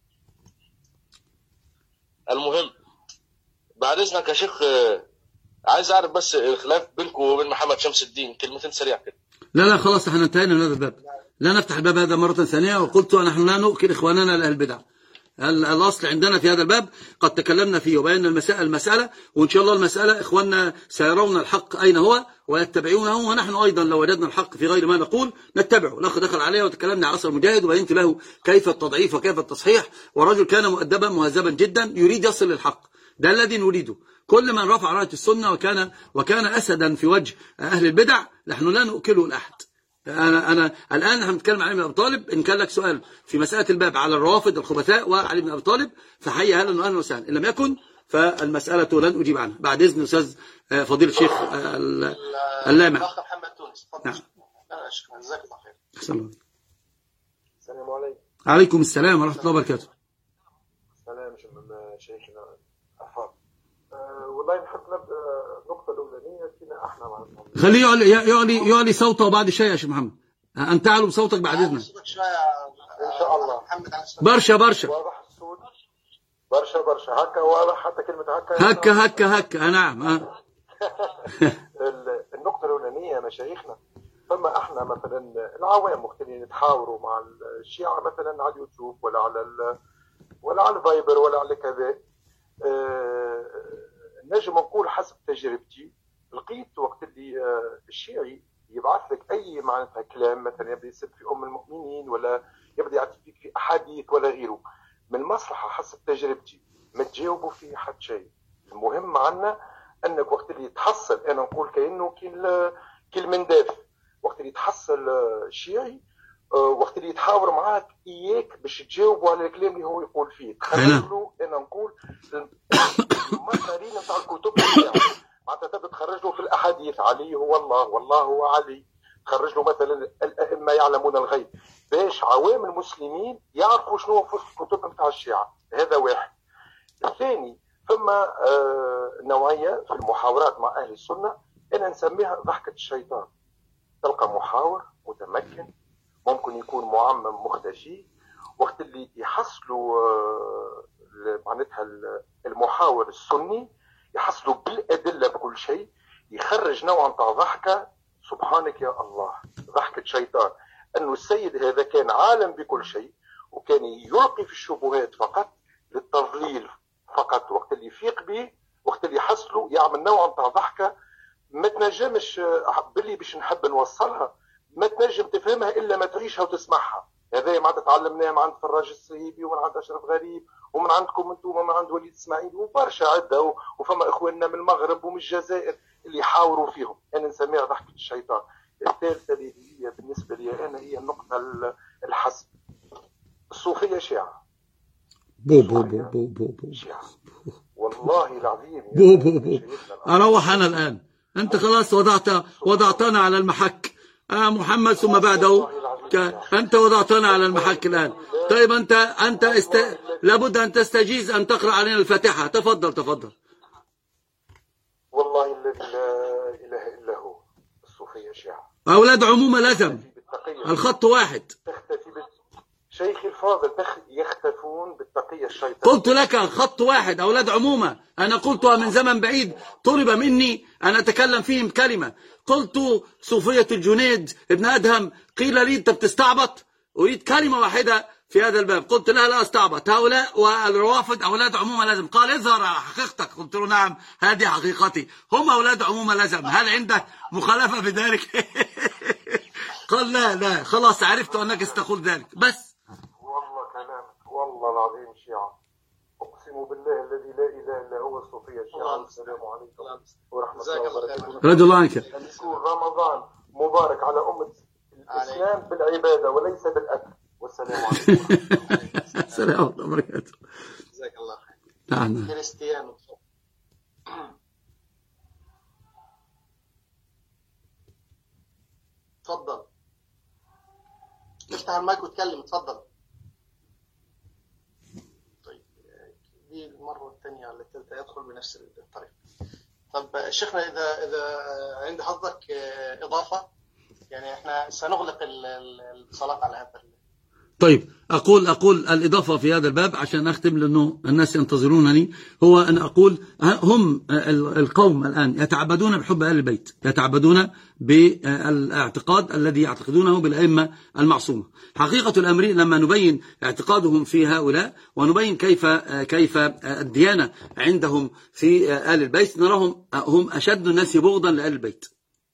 المهم بعد اذنك يا شيخ، عايز اعرف بس الخلاف بينكم وبين محمد شمس الدين، كلمتين سريع كده. لا خلاص احنا انتهينا من هذا الباب، لا نفتح الباب هذا مرة ثانية. وقلت نحن لا نؤكل إخواننا لأهل البدع. الأصل عندنا في هذا الباب قد تكلمنا فيه وبينا المسألة، وإن شاء الله المسألة إخواننا سيرون الحق أين هو ويتبعونه، ونحن أيضا لو وجدنا الحق في غير ما نقول نتبعه. الأخ دخل عليه وتكلمنا عن عصر مجاهد وبينت له كيف التضعيف وكيف التصحيح، ورجل كان مؤدبا مهذبا جدا يريد يصل للحق، ده الذي نريده. كل من رفع راية السنة وكان أسدا في وجه أهل البدع نحن لا نؤكله لأحد. أنا الآن نحن نتكلم عن علي بن أبي طالب. إن كان لك سؤال في مسألة الباب على الروافض الخبثاء وعلي بن أبي طالب فحي أهلا وسهلا، إن لم يكن فالمسألة لن أجيب عنها. بعد إذن أستاذ فضيلة الشيخ اللامع. الأخ محمد تونس تفضل. نعم. جزاك الله خير. السلام عليكم. عليكم السلام ورحمة الله وبركاته. السلام شيخنا أفاضل. والله نحب نبدأ النقطة الأولانية فينا احنا مع خليه يعلي صوته بعد شيء يا شيخ محمد، أن تعلو بصوتك بعد إذنك. إن شاء الله. برشا واضح الصوت. برشا هكا واضح، حتى كلمة هكا نعم. النقطة الأولانية مشايخنا، فما احنا مثلا العوام مختلفين نتحاوروا مع الشيعة مثلا على اليوتيوب ولا على الفايبر ولا على كذا. نجم نقول حسب تجربتي، لقيت وقت اللي الشيعي يبعث لك اي معناتها كلام، مثلا يبدا يسب في ام المؤمنين ولا يبدا يعطي فيك في احاديث ولا غيره، من مصلحه حسب تجربتي ما تجاوبوا في حد شيء. المهم عنا انك وقت اللي تحصل، انا نقول كانه كل من دافع، وقت اللي تحصل الشيعي وقت اللي يتحاور معاك اياك باش تجاوبوا على الكلام اللي هو يقول فيه، تخرجوا انا نقول المصدرين نتاع الكتب معناتها تبدا تخرج له في الاحاديث علي هو الله والله هو علي، تخرج له مثلا الائمه يعلمون الغيب، باش عوام المسلمين يعرفوا شنو في الكتب نتاع الشيعه. هذا واحد. الثاني ثم نوعيه في المحاورات مع اهل السنه انا نسميها ضحكه الشيطان. تلقى محاور متمكن ممكن يكون معمم مختشي، وقت اللي يحصلوا معناتها المحاور السني يحصلوا بالأدلة بكل شيء، يخرج نوع نتاع ضحكة سبحانك يا الله، ضحكة شيطان. أنه السيد هذا كان عالم بكل شيء وكان يلقي في الشبهات فقط للتضليل فقط، وقت اللي يفيق به وقت اللي يحصلوا يعمل نوع نتاع ضحكة ما تنجمش باللي باش نحب نوصلها، ما تنجم تفهمها الا ما تعيشها وتسمعها. هذا ما تعلمناه من عند فراج الصهيبي ومن عند اشرف غريب ومن عندكم انتم ومن عند وليد اسماعيل وبرشا عده، وفما اخواننا من المغرب ومن الجزائر اللي يحاوروا فيهم. انا نسميها ضحكه الشيطان. الثالثه اللي هي بالنسبه لي انا هي النقطه الحسب. الصوفيه شيعه. بو شيعه والله العظيم. بو اروح انا الان، انت خلاص وضعتنا على المحك. محمد ثم بعده أنت وضعتنا على المحك الآن. طيب أنت لابد أن تستجيز أن تقرأ علينا الفاتحة. تفضل. والله الذي لا إله إلا هو. الصوفية شيعة أولاد عمومة الأثم، الخط واحد. شيخي الفاضل يختفون بالتقية الشيطان. قلت لك خط واحد، أولاد عمومة. أنا قلتها من زمن بعيد، طلب مني أن أتكلم فيهم كلمة. قلت صوفية الجنيد ابن أدهم، قيل لي أنت بتستعبط، أريد كلمة واحدة في هذا الباب. قلت لا لا استعبط، هؤلاء والروافض أولاد عمومة لازم. قال اظهر حقيقتك. قلت له نعم هذه حقيقتي، هم أولاد عمومة لازم، هل عندك مخالفة في ذلك؟ قال لا لا خلاص عرفت أنك استقول ذلك بس. والله كلامك والله العظيم شيعة، أقسم بالله الذي لا إله إلا هو الصوفية الشيعة. السلام عليكم ورحمة الله وبركاته. رضي الله عنك. أن يكون رمضان مبارك على أمة الإسلام بالعبادة وليس بالأكل. والسلام عليكم. السلام عليكم ورحمة الله وبركاته. جزاك الله خير. نعم. كريستيانو تفضل، افتح المايك واتكلم، اتفضل. طيب دي المرة الثانية على الثالثة يدخل بنفس الطريقة. طب شيخنا إذا عند حضرتك إضافة، يعني احنا سنغلق الصلاة على هذا. طيب أقول الإضافة في هذا الباب عشان أختم، لأنه الناس ينتظرونني، هو أن أقول هم القوم الآن يتعبدون بحب أهل البيت، يتعبدون بالاعتقاد الذي يعتقدونه بالأئمة المعصومة. حقيقة الأمر لما نبين اعتقادهم في هؤلاء ونبين كيف الديانة عندهم في أهل البيت، نراهم هم أشد الناس بغضا لأهل البيت،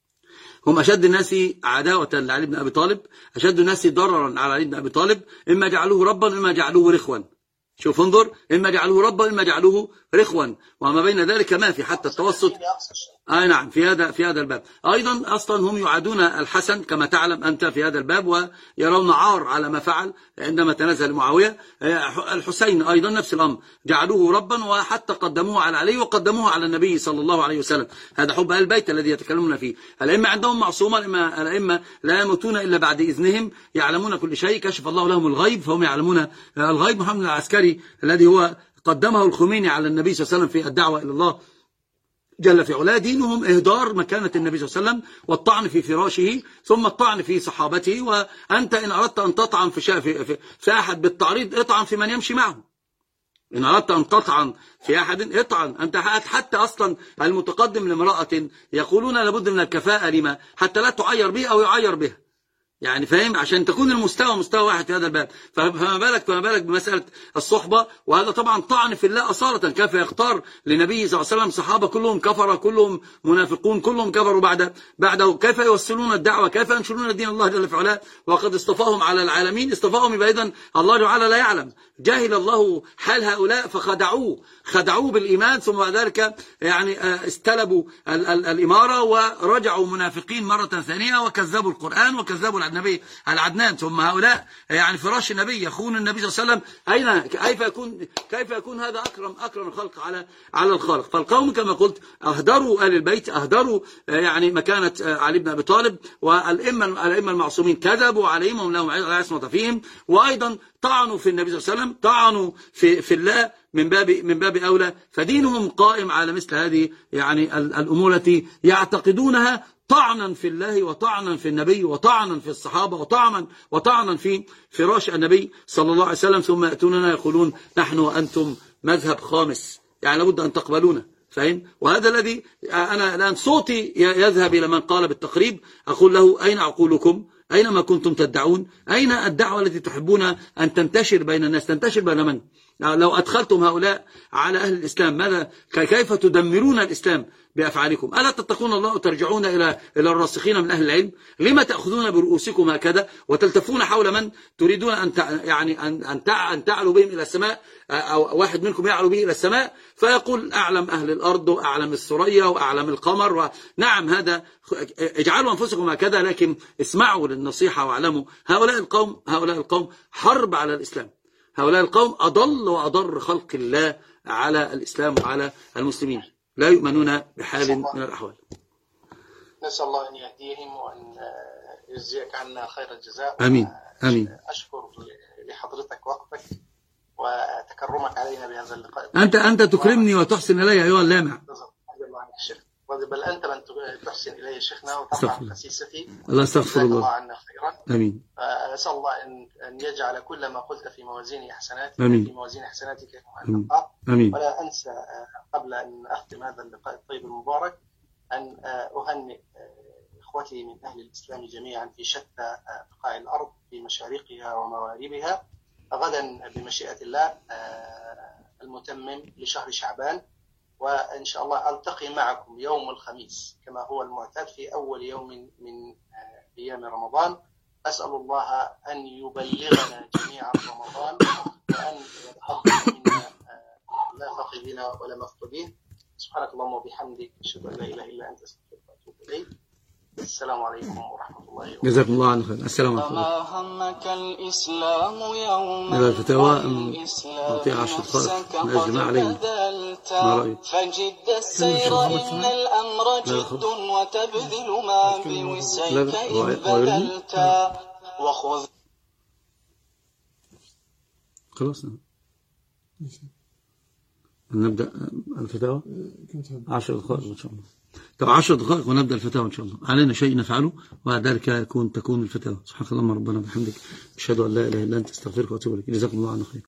هم أشد الناس عداوة لعلي بن أبي طالب، أشد الناس ضررا على علي بن أبي طالب، إما جعلوه ربا إما جعلوه رخوا. شوف انظر، إما جعلوه ربا إما جعلوه رخوا، وما بين ذلك ما في حتى التوسط. نعم في هذا الباب أيضا. أصلا هم يعادون الحسن كما تعلم أنت في هذا الباب، ويرون عار على ما فعل عندما تنازل معاوية. الحسين أيضا نفس الأمر، جعلوه ربا وحتى قدموه على علي وقدموه على النبي صلى الله عليه وسلم. هذا حب أهل البيت الذي يتكلمون فيه. الأئمة عندهم معصومة، الأئمة لا يموتون إلا بعد إذنهم، يعلمون كل شيء، كشف الله لهم الغيب فهم يعلمون الغيب. محمد العسكري الذي هو قدمه الخميني على النبي صلى الله عليه وسلم في الدعوة إلى الله جل في علاه، دينهم إهدار مكانة النبي صلى الله عليه وسلم والطعن في فراشه ثم الطعن في صحابته. وأنت إن أردت أن تطعن في أحد بالتعريض اطعن في من يمشي معه. إن أردت أن تطعن في أحد اطعن أنت. حتى أصلا المتقدم لامرأة يقولون لابد من الكفاءة لما حتى لا تعير به أو يعير به، يعني فاهم، عشان تكون المستوى مستوى واحد في هذا الباب. فما بالك بمسألة الصحبة، وهذا طبعا طعن في الله أصالة. كيف يختار لنبي صلى الله عليه وسلم صحابة كلهم كفرة، كلهم منافقون، كلهم كفروا بعده؟ كيف يوصلون الدعوة، كيف ينشرون دين الله جل في علاه وقد اصطفاهم على العالمين؟ اصطفاهم يبقى إذن الله تعالى لا يعلم. جاهل الله حال هؤلاء خدعوه بالإيمان، ثم بعد ذلك يعني استلبوا الإمارة ورجعوا منافقين مرة ثانية وكذبوا القرآن وكذبوا النبي العدنان. ثم هؤلاء يعني فراش النبي يخون النبي صلى الله عليه وسلم. كيف يكون هذا أكرم الخلق على الخالق؟ فالقوم كما قلت أهدروا آل البيت، أهدروا يعني مكانة علي بن أبي طالب، والأئمة المعصومين كذبوا عليهم وهم لهم عصمة فيهم، وأيضا طعنوا في النبي صلى الله عليه وسلم، طعنوا في الله من باب أولى. فدينهم قائم على مثل هذه يعني الأمور التي يعتقدونها طعنا في الله وطعنا في النبي وطعنا في الصحابة وطعنا في فراش النبي صلى الله عليه وسلم. ثم يأتوننا يقولون نحن وأنتم مذهب خامس، يعني لابد أن تقبلونا. فاهم؟ وهذا الذي أنا الآن صوتي يذهب إلى من قال بالتقريب، أقول له أين عقولكم؟ أين ما كنتم تدعون؟ أين الدعوة التي تحبون أن تنتشر بين الناس؟ تنتشر بين من؟ لو أدخلتم هؤلاء على أهل الإسلام كيف تدمرون الإسلام بأفعالكم؟ ألا تتقون الله وترجعون إلى الراسخين من أهل العلم؟ لما تأخذون برؤوسكم هكذا وتلتفون حول من تريدون أن تعلوا بهم إلى السماء، أو واحد منكم يعلو به إلى السماء فيقول أعلم أهل الأرض وأعلم الثريا وأعلم القمر. نعم هذا، اجعلوا أنفسكم هكذا، لكن اسمعوا للنصيحة واعلموا هؤلاء القوم حرب على الإسلام. هؤلاء القوم أضل وأضر خلق الله على الإسلام وعلى المسلمين، لا يؤمنون بحال من الأحوال. نسأل الله أن يهديهم وأن يجزيك عنا خير الجزاء. آمين آمين. أشكر لحضرتك وقتك وتكرمك علينا بهذا اللقاء. أنت تكرمني وتحسن إلي أيها اللامع. بل أنت من تحسن إلي شيخنا وترفع خسيستي. الله استغفر الله عنا خيرا. آمين. أسأل الله أن يجعل كل ما قلت في موازين حسناتك آمين. في موازين حسناتك آمين. آمين. ولا أنسى قبل أن أختم هذا اللقاء الطيب المبارك أن أهنئ إخوتي من أهل الإسلام جميعا في شتى بقاع الأرض في مشارقها ومغاربها غدا بمشيئة الله المتمم لشهر شعبان، وإن شاء الله ألتقي معكم يوم الخميس كما هو المعتاد في أول يوم من أيام رمضان. أسأل الله أن يبلغنا جميعا رمضان، وأن يتقبل منا لا فاقدين ولا مفقودين. سبحانك اللهم وبحمدك، أشهد أن لا إله إلا أنت، أستغفرك وأتوب إليك. السلام عليكم ورحمة الله وبركاته. جزاكم الله عن خير. السلام عليكم. فما همك الإسلام يوم الفتاوى نعطي 10 دقائق نجمع عليه. ما رأيك؟ فجد السير إن الأمر جد وتبذل ما بوسعك إن بذلت وخذ. خلاص نبدأ الفتاوى 10 دقائق إن شاء الله. طب 10 دقائق ونبدأ الفتاوى إن شاء الله. علينا شيء نفعله وذلك تكون الفتاوى. سبحانك اللهم ربنا وبحمدك، أشهد أن لا إله إلا أنت، أستغفرك وأتوب إليك. جزاكم الله عن خير.